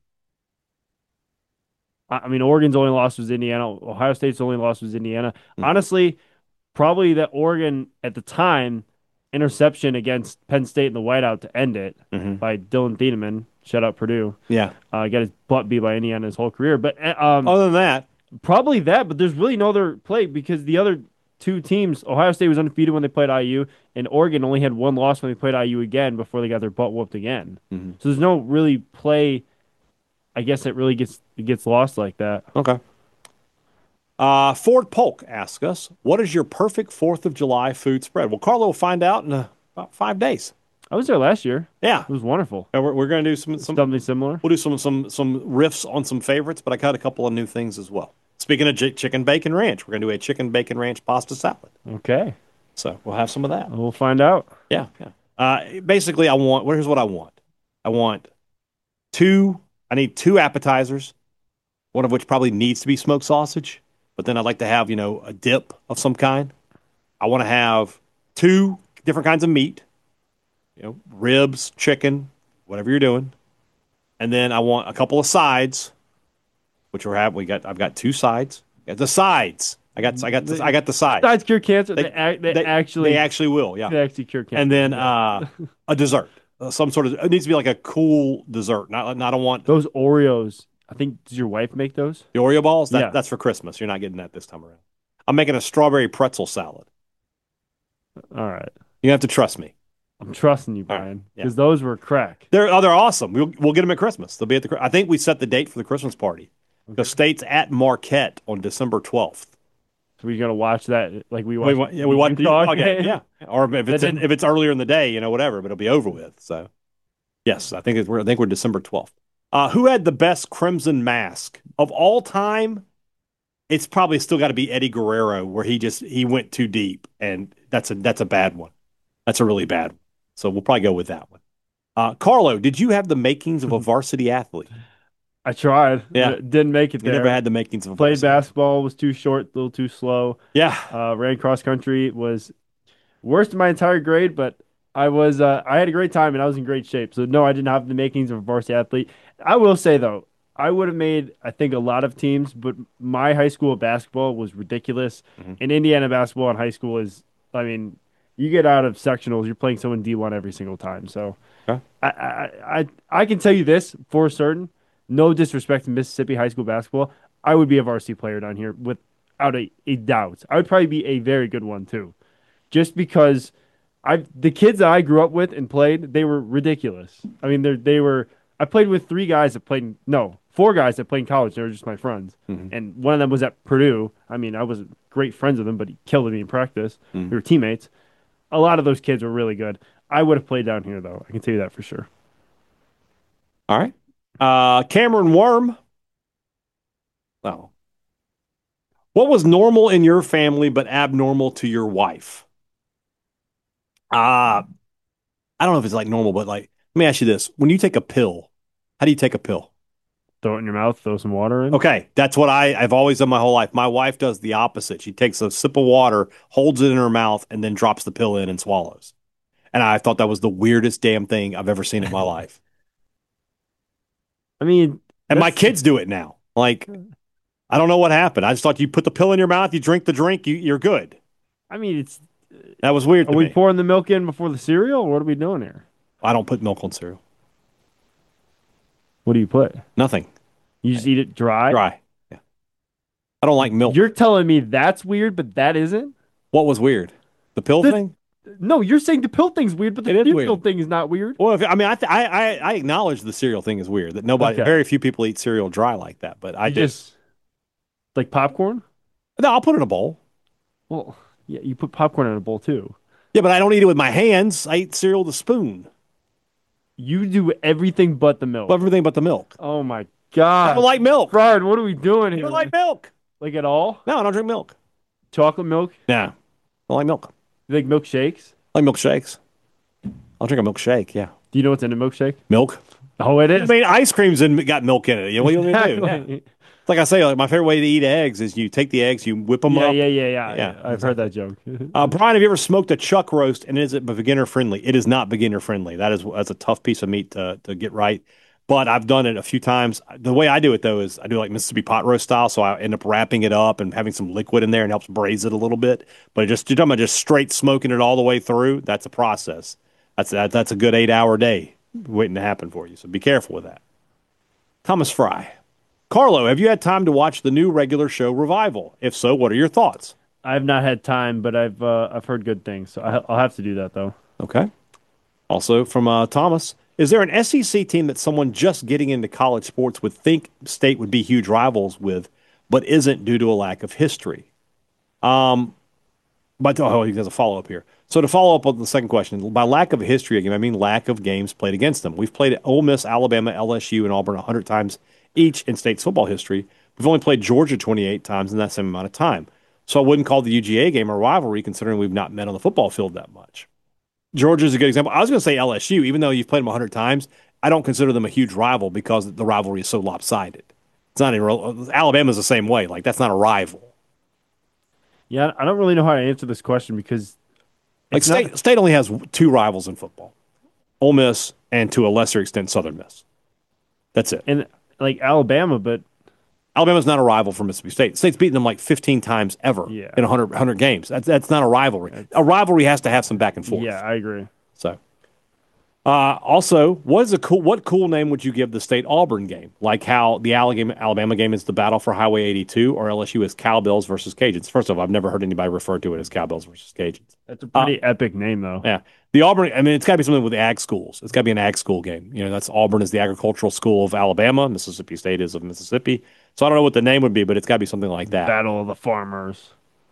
I mean, Oregon's only loss was Indiana. Ohio State's only loss was Indiana. Honestly, probably that Oregon at the time interception against Penn State in the whiteout to end it by Dylan Thieneman. Shout out Purdue. Yeah. Got his butt beat by Indiana his whole career. But other than that, probably that. But there's really no other play because the other two teams, Ohio State was undefeated when they played IU, and Oregon only had one loss when they played IU again before they got their butt whooped again. So there's no really play. I guess it really gets lost like that. Okay. Ford Polk asks us, what is your perfect 4th of July food spread? Well, Carlo will find out in about 5 days. I was there last year. Yeah. It was wonderful. And we're going to do something similar. We'll do some riffs on some favorites, but I got a couple of new things as well. Speaking of chicken bacon ranch, we're going to do a chicken bacon ranch pasta salad. Okay. So we'll have some of that. We'll find out. Yeah. Basically, here's what I want. I need 2 appetizers, one of which probably needs to be smoked sausage, but then I'd like to have, a dip of some kind. I want to have 2 different kinds of meat, ribs, chicken, whatever you're doing. And then I want a couple of sides, which I've got 2 sides. The sides. I got the sides. Sides cure cancer. They actually will, yeah. They actually cure cancer. And then a dessert. Some sort of, it needs to be like a cool dessert. I don't want those Oreos. I think, does your wife make those? The Oreo balls? Yeah. That's for Christmas. You're not getting that this time around. I'm making a strawberry pretzel salad. All right. You have to trust me. I'm trusting you, Brian, because those were crack. They're awesome. We'll get them at Christmas. They'll be at I think we set the date for the Christmas party. Okay. The State's at Marquette on December 12th. So we're gonna watch that like we watch. We watch the Or if it's earlier in the day, whatever, but it'll be over with. So, yes, I think we're December 12th. Who had the best Crimson mask of all time? It's probably still got to be Eddie Guerrero, where he went too deep, and that's a bad one. That's a really bad one. So we'll probably go with that one. Carlo, did you have the makings of a varsity athlete? I tried. Yeah. Didn't make it there. You never had the makings of a Played basketball, was too short, a little too slow. Yeah. Ran cross country, was worst in my entire grade, but I had a great time and I was in great shape. So no, I didn't have the makings of a varsity athlete. I will say though, I would have made, I think, a lot of teams, but my high school basketball was ridiculous. And Indiana basketball in high school is, you get out of sectionals, you're playing someone D1 every single time. So I can tell you this for certain. No disrespect to Mississippi high school basketball, I would be a varsity player down here without a doubt. I would probably be a very good one too, just because the kids that I grew up with and played, they were ridiculous. I played with 4 guys that played in college. They were just my friends, and one of them was at Purdue. I was great friends with him, but he killed me in practice. We were teammates. A lot of those kids were really good. I would have played down here though. I can tell you that for sure. All right. Cameron Worm. Oh. What was normal in your family but abnormal to your wife? I don't know if it's like normal, but like, let me ask you this. When you take a pill, how do you take a pill? Throw it in your mouth, throw some water in. Okay, that's what I've always done my whole life. My wife does the opposite. She takes a sip of water, holds it in her mouth, and then drops the pill in and swallows. And I thought that was the weirdest damn thing I've ever seen in my life. I mean, And my kids do it now. Like, I don't know what happened. I just thought you put the pill in your mouth, you drink the drink, you're good. I mean, it's. That was weird Are to we me. pouring the milk in before the cereal, or what are we doing here? I don't put milk on cereal. What do you put? Nothing. You just eat it dry? Dry. Yeah. I don't like milk. You're telling me that's weird, but that isn't? What was weird? The pill thing? No, you're saying the pill thing's weird, but the It is cereal weird. thing is not weird. Well, I acknowledge the cereal thing is weird. That Okay. very few people eat cereal dry like that. But I You do. just like popcorn? No, I'll put it in a bowl. Well, yeah, you put popcorn in a bowl too. Yeah, but I don't eat it with my hands. I eat cereal with a spoon. You do everything but the milk. Everything but the milk. Oh my I God. don't like milk. Brian, what are we doing I here? don't like milk. Like at all? No, I don't drink milk. Chocolate milk? Nah, I don't like milk. You like milkshakes? I like milkshakes. I'll drink a milkshake. Yeah, Do you know what's in a milkshake? milk. Oh, it I is. mean, ice cream's got milk in it. You know, what do you want me to do? Yeah. Exactly. Like I say, like my favorite way to eat eggs is you take the eggs, you whip them Yeah, up. yeah. I've heard that joke. Brian, have you ever smoked a chuck roast and is it beginner friendly? It is not beginner friendly. That's a tough piece of meat to get right. But I've done it a few times. The way I do it though is I do like Mississippi pot roast style, so I end up wrapping it up and having some liquid in there and helps braise it a little bit. But you're talking about just straight smoking it all the way through. That's a process. That's a good 8 hour day waiting to happen for you. So be careful with that. Thomas Fry. Carlo, have you had time to watch the new regular show Revival? If so, what are your thoughts? I've not had time, but I've heard good things, so I'll have to do that though. Okay. Also from Thomas, is there an SEC team that someone just getting into college sports would think State would be huge rivals with, but isn't due to a lack of history? But he has a follow up here. So to follow up on the second question, by lack of history again, I mean lack of games played against them. We've played Ole Miss, Alabama, LSU, and Auburn 100 times each in State's football history. We've only played Georgia 28 times in that same amount of time. So I wouldn't call the UGA game a rivalry, considering we've not met on the football field that much. Georgia's a good example. I was going to say LSU, even though you've played them 100 times, I don't consider them a huge rival because the rivalry is so lopsided. It's not Alabama's the same way. Like that's not a rival. Yeah, I don't really know how to answer this question because Like it's not- State only has two rivals in football: Ole Miss and to a lesser extent Southern Miss. That's it. and like Alabama, but Alabama's not a rival for Mississippi State. State's beaten them like 15 times ever Yeah. in 100 games. That's not a rivalry. A rivalry has to have some back and forth. yeah, I agree. So, also, what cool name would you give the State Auburn game? Like how the Alabama game is the battle for Highway 82, or LSU is Cowbells versus Cajuns. First of all, I've never heard anybody refer to it as Cowbells versus Cajuns. That's a pretty epic name though. Yeah, the Auburn. I mean, it's got to be something with the ag schools. It's got to be an ag school game. You know, that's Auburn is the agricultural school of Alabama. Mississippi State is of Mississippi. So I don't know what the name would be, but it's got to be something like that. Battle of the Farmers.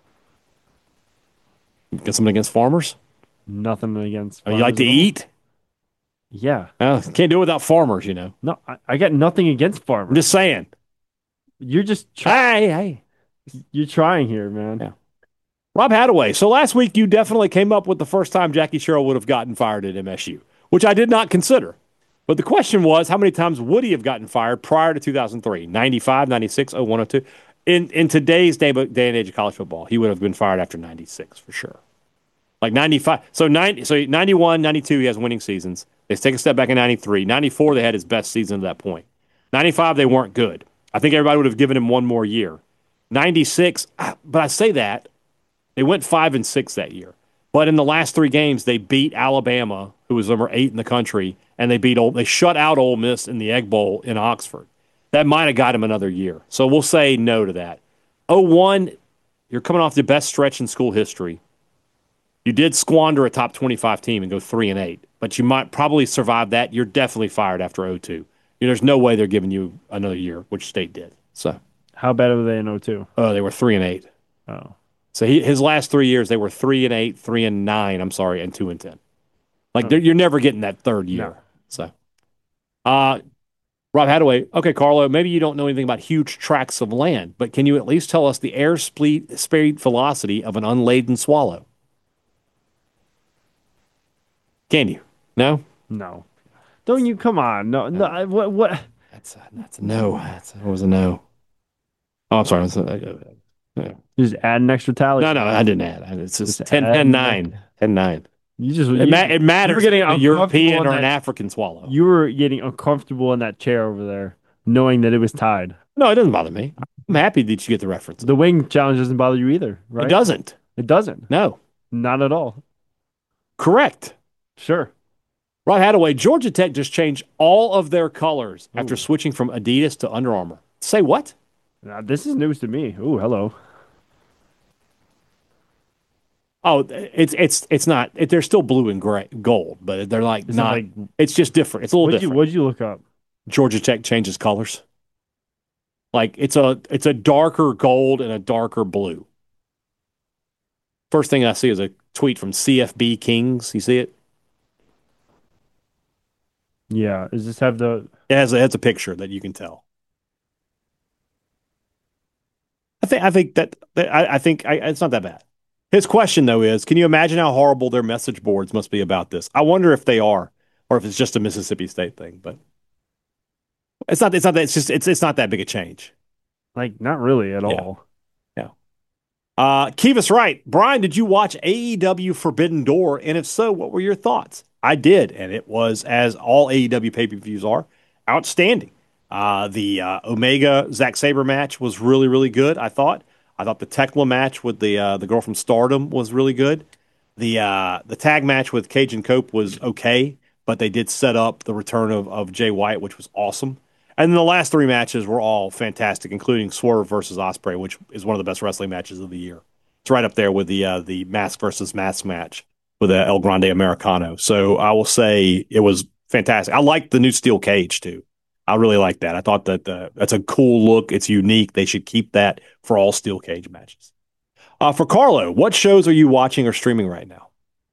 Get something against farmers? Nothing against. You like farmers to at all. eat? Yeah. Can't do it without farmers, you know. No, I got nothing against I'm farmers. just saying. You're just Hey. you're trying here, man. Yeah. Rob Hadaway. So last week you definitely came up with the first time Jackie Sherrill would have gotten fired at MSU, which I did not consider. But the question was, how many times would he have gotten fired prior to 2003? 95, 96, 01, 02? In today's day and age of college football, he would have been fired after 96 for sure. Like 95. So 91, 92, he has winning seasons. They take a step back in 93. 94, they had his best season at that point. 95, they weren't good. I think everybody would have given him one more year. 96, but I say that, they went 5-6 that year. But in the last three games, they beat Alabama, who was number 8 in the country, and they shut out Ole Miss in the Egg Bowl in Oxford. That might have got him another year. So we'll say no to that. 01, you're coming off the best stretch in school history. You did squander a top 25 team and go 3-8, but you might probably survive that. You're definitely fired after 02. You know, there's no way they're giving you another year, which State did. So How bad were they in 02? they were 3-8. Oh. So his last 3 years, they were 3-8, 3-9. I'm sorry, and 2-10. Like you're never getting that third year. No. So, Rob Hadaway. Okay, Carlo. Maybe you don't know anything about huge tracts of land, but can you at least tell us the airspeed velocity of an unladen swallow? Can you? No. No. Don't you come on. No. What That's a no. That was a no. Oh, I'm sorry. Yeah. You just add an extra tally. No, I didn't add. It's just Just 10, add 10 an 9. 10 9. It It matters getting if a European uncomfortable or in an that, African swallow. you were getting uncomfortable in that chair over there, knowing that it was tied. No, it doesn't bother me. I'm happy that you get the reference. The wing challenge doesn't bother you either, It right? doesn't. It doesn't. No. Not at all. Correct. Sure. Rod Hadaway, Georgia Tech just changed all of their colors after Ooh. switching from Adidas to Under Armour. Say what? Now, this is news to me. Ooh, hello. Oh, it's not. They're still blue and gray, gold, but they're like Is it not. like It's just different. It's a little different. what'd you look up? Georgia Tech changes colors. Like it's a darker gold and a darker blue. First thing I see is a tweet from CFB Kings. You see it? Yeah. Does this have the It has a picture that you can tell. I think it's not that bad. His question though is, can you imagine how horrible their message boards must be about this? I wonder if they are, or if it's just a Mississippi State thing. But it's not. It's not that. It's not that big a change. like not really at Yeah. all? Yeah. Kivas Wright, Brian, did you watch AEW Forbidden Door? And if so, what were your thoughts? I did, and it was, as all AEW pay-per-views are, outstanding. The Omega Zack Sabre match was really, really good. I thought. The Tekla match with the girl from Stardom was really good. The tag match with Cage and Cope was okay, but they did set up the return of Jay White, which was awesome. And then the last three matches were all fantastic, including Swerve versus Ospreay, which is one of the best wrestling matches of the year. It's right up there with the mask versus mask match with the El Grande Americano. So I will say it was fantastic. I liked the new steel cage too. I really like that. I thought that that's a cool look. It's unique. They should keep that for all steel cage matches. For Carlo, what shows are you watching or streaming right now?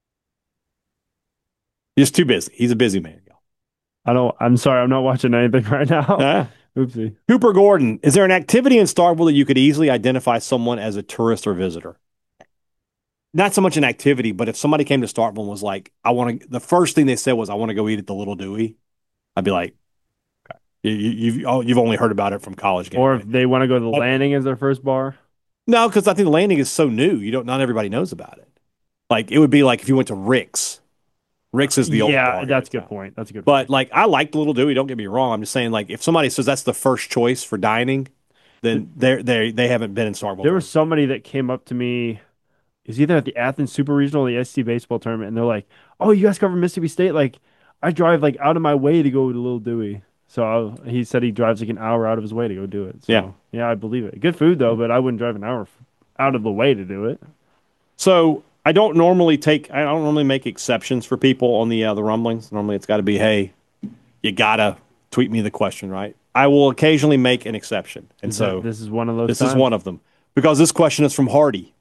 He's too busy. He's a busy man. I'm sorry, I'm not watching anything right now. Ah. Oopsie. Cooper Gordon, is there an activity in Starkville that you could easily identify someone as a tourist or visitor? Not so much an activity, but if somebody came to Starkville and was like, the first thing they said was, I want to go eat at the Little Dewey, I'd be like, okay. You've only heard about it from college games. Or if they want to go to the landing as their first bar. No, because I think the landing is so new. Not everybody knows about it. Like, it would be like if you went to Rick's. Rick's is the old bar. Yeah, that's a good point. That's a good point. But like, I like the Little Dewey. Don't get me wrong. I'm just saying, like, if somebody says that's the first choice for dining, then they haven't been in Starkville. There was somebody that came up to me. Is either at the Athens Super Regional or the SC baseball tournament, and they're like, "Oh, you guys cover Mississippi State? Like, I drive like out of my way to go to Little Dewey." So he said he drives like an hour out of his way to go do it. So, yeah, I believe it. Good food though, but I wouldn't drive an hour out of the way to do it. So I don't normally make exceptions for people on the rumblings. Normally it's got to be, hey, you gotta tweet me the question, right? I will occasionally make an exception, and This is one of those. This is one of them, because this question is from Hardy.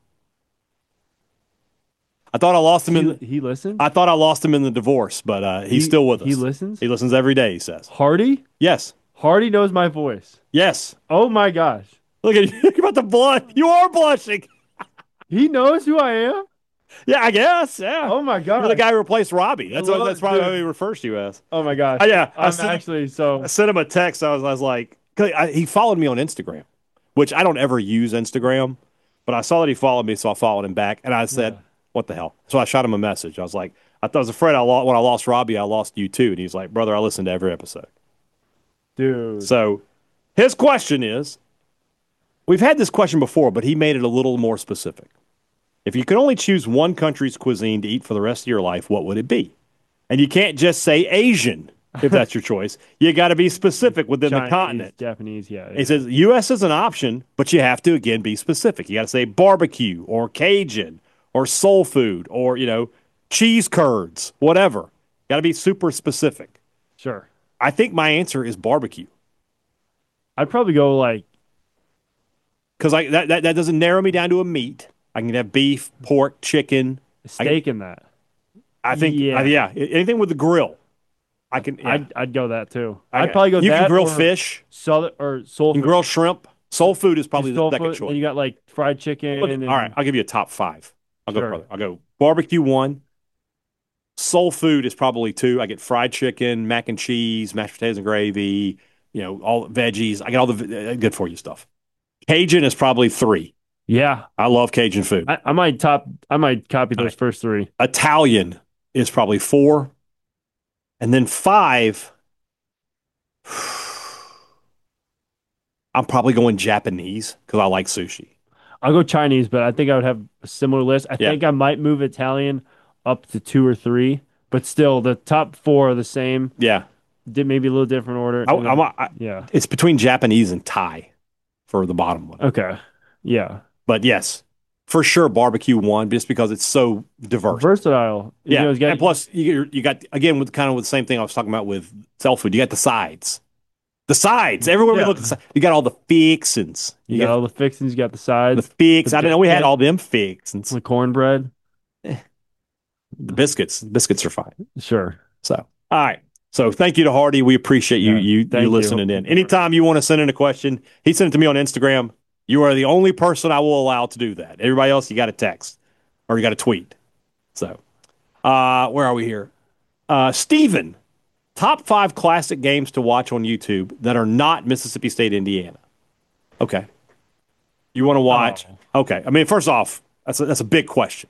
I thought I lost him he listens? I thought I lost him in the divorce, but he's still with us. He listens? He listens every day, he says. Hardy? Yes. Hardy knows my voice. Yes. Oh my gosh. Look at you. You're about to blush. You are blushing. He knows who I am? Yeah, I guess. Yeah. Oh my god. You're the guy who replaced Robbie. That's probably how he refers to you as. Oh my gosh. Yeah. I sent him a text. I was like, he followed me on Instagram, which I don't ever use Instagram, but I saw that he followed me, so I followed him back, and I said, what the hell? So I shot him a message. I was like, I was afraid when I lost Robbie, I lost you too. And he's like, brother, I listened to every episode. Dude. So his question is, we've had this question before, but he made it a little more specific. If you could only choose one country's cuisine to eat for the rest of your life, what would it be? And you can't just say Asian if that's your choice. You got to be specific within the continent. Japanese, yeah. He says U.S. is an option, but you have to, again, be specific. You got to say barbecue or Cajun or soul food or, cheese curds, whatever. Got to be super specific. Sure. I think my answer is barbecue. I'd probably go like... Because that doesn't narrow me down to a meat. I can have beef, pork, chicken. Steak in that. I think, anything with the grill. I can. Yeah. I'd go that too. I'd probably go that. You can grill fish. Soul You can grill shrimp. Soul food is probably the second choice. And you got like fried chicken. All right, I'll give you a top 5. I'll go further. I'll go barbecue 1. Soul food is probably 2. I get fried chicken, mac and cheese, mashed potatoes and gravy, all veggies. I got all the good for you stuff. Cajun is probably 3. Yeah, I love Cajun food. I might copy those first 3. Italian is probably 4. And then 5, I'm probably going Japanese because I like sushi. I'll go Chinese, but I think I would have a similar list. I Yeah. think I might move Italian up to 2 or 3, but still the top 4 are the same. Yeah. Did maybe a little different order. Yeah. It's between Japanese and Thai for the bottom one. Okay. Yeah. But yes, for sure, barbecue 1 just because it's so diverse. Versatile. Yeah. It's And plus, you got, again, with the same thing I was talking about with cell food, you got the sides. The sides. Everywhere we look at the side, you got all the fixins. You got all the fixings, you got the sides. The fix. I didn't know we had all them fixins. The cornbread. The biscuits. Biscuits are fine. Sure. So, all right. So, thank you to Hardy. We appreciate you listening in. Anytime you want to send in a question, he sent it to me on Instagram. You are the only person I will allow to do that. Everybody else, you got to text or you got to tweet. So, where are we here? Steven, top 5 classic games to watch on YouTube that are not Mississippi State, Indiana. Okay. You want to watch? Oh. Okay. I mean, first off, that's a big question.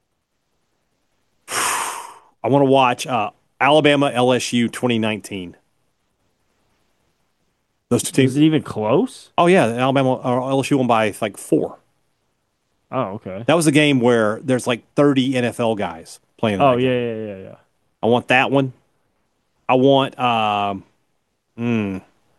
I want to watch Alabama LSU 2019. Those 2 teams. Is it even close? Oh yeah, Alabama or LSU won by like 4. Oh, okay. That was a game where there's like 30 NFL guys playing. Oh yeah. I want that one. I want. Can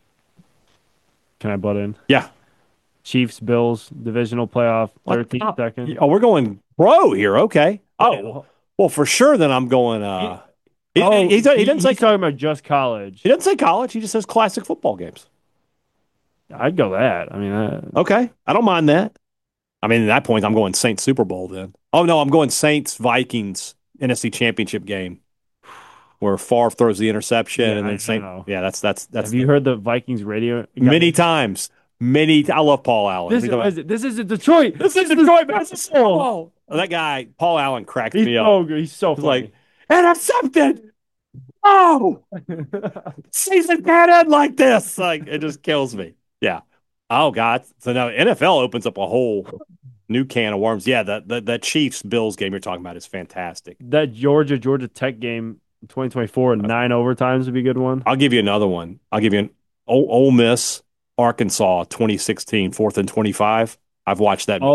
I butt in? Yeah. Chiefs, Bills, divisional playoff, 13 seconds. Oh, we're going pro here. Okay. Oh, well, for sure. Then I'm going. He didn't say he's talking about just college. He didn't say college. He just says classic football games. I'd go that. I mean, okay. I don't mind that. I mean, at that point, I'm going Saints Super Bowl then. Oh no, I'm going Saints Vikings NFC Championship game, where Favre throws the interception and then Saints. Yeah, that's. Have you heard the Vikings radio? Many times. I love Paul Allen. This is Detroit. This is Detroit. Oh, that guy, Paul Allen, cracked me up. Oh, he's so funny. Like, intercepted. Oh, season can't end like this. Like, it just kills me. Yeah. Oh God. So now NFL opens up a whole new can of worms. Yeah. That Chiefs Bills game you're talking about is fantastic. That Georgia Tech game, 2024, 9 overtimes would be a good one. I'll give you another one. I'll give you an Ole Miss. Arkansas 2016, 4th and 25. I've watched that.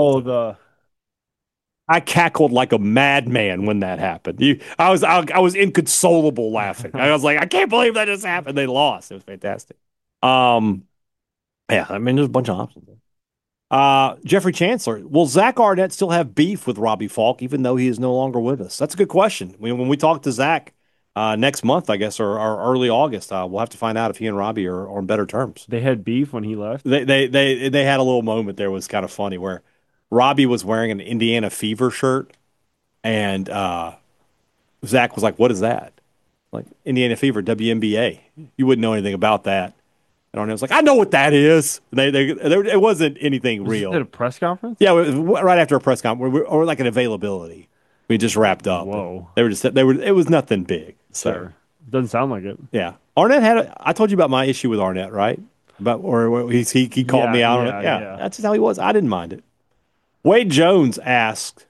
I cackled like a madman when that happened. I was inconsolable laughing. I was like, I can't believe that just happened. They lost. It was fantastic. Yeah, I mean, there's a bunch of options. Jeffrey Chancellor, will Zach Arnett still have beef with Robbie Falk, even though he is no longer with us? That's a good question. When we talk to Zach next month, I guess, or early August, we'll have to find out if he and Robbie are on better terms. They had beef when he left. They had a little moment there. Was kind of funny where Robbie was wearing an Indiana Fever shirt, and Zach was like, "What is that?" Like Indiana Fever, WNBA. You wouldn't know anything about that. And Arnett was like, "I know what that is." It wasn't anything real. Was it a press conference? Yeah, right after a press conference, or like an availability. We just wrapped up. Whoa! It was nothing big. So. Sure. Doesn't sound like it. Yeah, Arnett I told you about my issue with Arnett, right? Or he called me out on it. Yeah, that's just how he was. I didn't mind it. Wade Jones asked,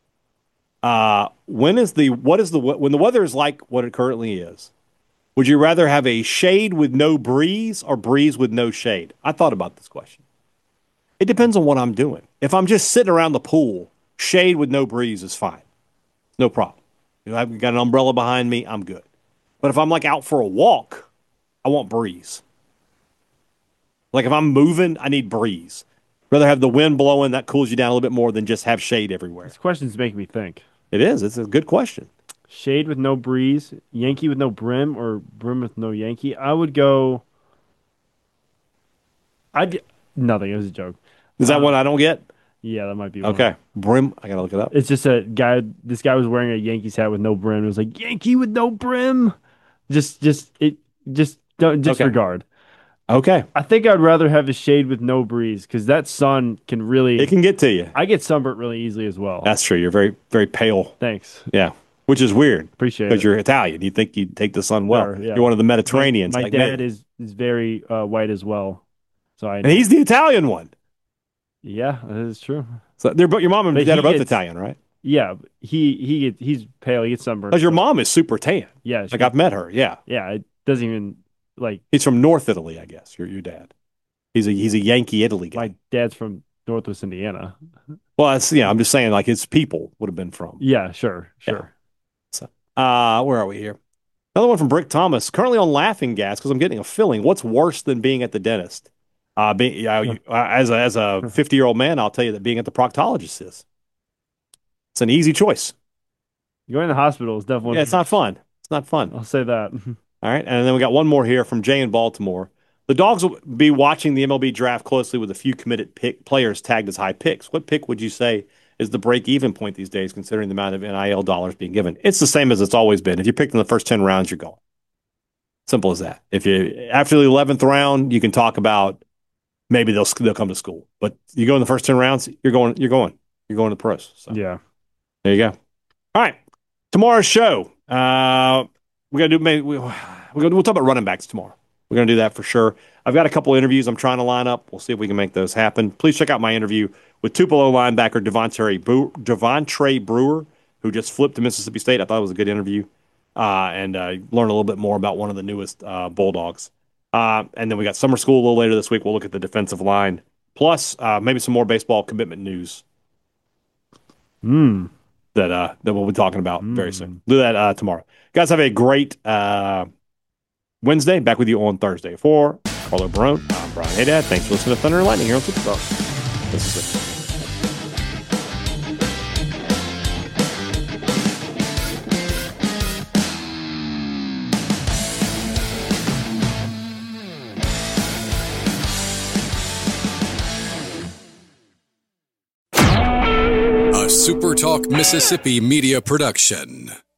when the weather is like what it currently is, would you rather have a shade with no breeze or breeze with no shade? I thought about this question. It depends on what I'm doing. If I'm just sitting around the pool, shade with no breeze is fine. No problem. I've got an umbrella behind me, I'm good. But if I'm like out for a walk, I want breeze. Like if I'm moving, I need breeze. Rather have the wind blowing, that cools you down a little bit more than just have shade everywhere. This question's making me think. It is. It's a good question. Shade with no breeze, Yankee with no brim, or brim with no Yankee? I would go. Nothing. It was a joke. Is that one I don't get? Yeah, that might be one. Okay. Brim. I gotta look it up. It's just a guy. This guy was wearing a Yankees hat with no brim. It was like Yankee with no brim. Just don't disregard. Okay. I think I'd rather have a shade with no breeze because that sun can really. It can get to you. I get sunburnt really easily as well. That's true. You're very, very pale. Thanks. Yeah. which is weird Appreciate because it. you're Italian. You think you'd take the sun well. Sure, yeah. You're one of the Mediterraneans. My like dad me. is very white as well, so I know. And he's the Italian one. Yeah, that is true. So they're your mom and But dad he are both gets- Italian, right? Yeah, he's pale. He gets sunburned. Because your mom is super tan. Yeah, Like I've met her. Yeah, yeah. It doesn't even like he's from North Italy, I guess. Your dad. He's a Yankee Italy guy. my dad's from Northwest Indiana. Well, that's I'm just saying, like his people would have been from. Yeah, sure. So, where are we here? Another one from Brick Thomas. Currently on laughing gas because I'm getting a filling. What's worse than being at the dentist? As a 50-year-old man, I'll tell you that being at the proctologist is. It's an easy choice. Going to the hospital is definitely. Yeah, it's not fun. It's not fun. I'll say that. All right, and then we got one more here from Jay in Baltimore. The Dogs will be watching the MLB draft closely with a few committed players tagged as high picks. What pick would you say is the break-even point these days, considering the amount of NIL dollars being given? It's the same as it's always been. If you picked in the first 10 rounds, you're going. Simple as that. If you after the 11th round, you can talk about maybe they'll come to school. But you go in the first 10 rounds, you're going to the pros. So. Yeah. There you go. All right. Tomorrow's show. We'll talk about running backs tomorrow. We're going to do that for sure. I've got a couple interviews I'm trying to line up. We'll see if we can make those happen. Please check out my interview with Tupelo linebacker Devontre Brewer, who just flipped to Mississippi State. I thought it was a good interview. And learn a little bit more about one of the newest Bulldogs. And then we got summer school a little later this week. We'll look at the defensive line. Plus, maybe some more baseball commitment news. That we'll be talking about very soon. Do that tomorrow. Guys, have a great Wednesday. Back with you on Thursday. For Carlo Barone, I'm Brian Haydad. Thanks for listening to Thunder and Lightning here on Super Talk. This is it. A Super Talk Mississippi media production.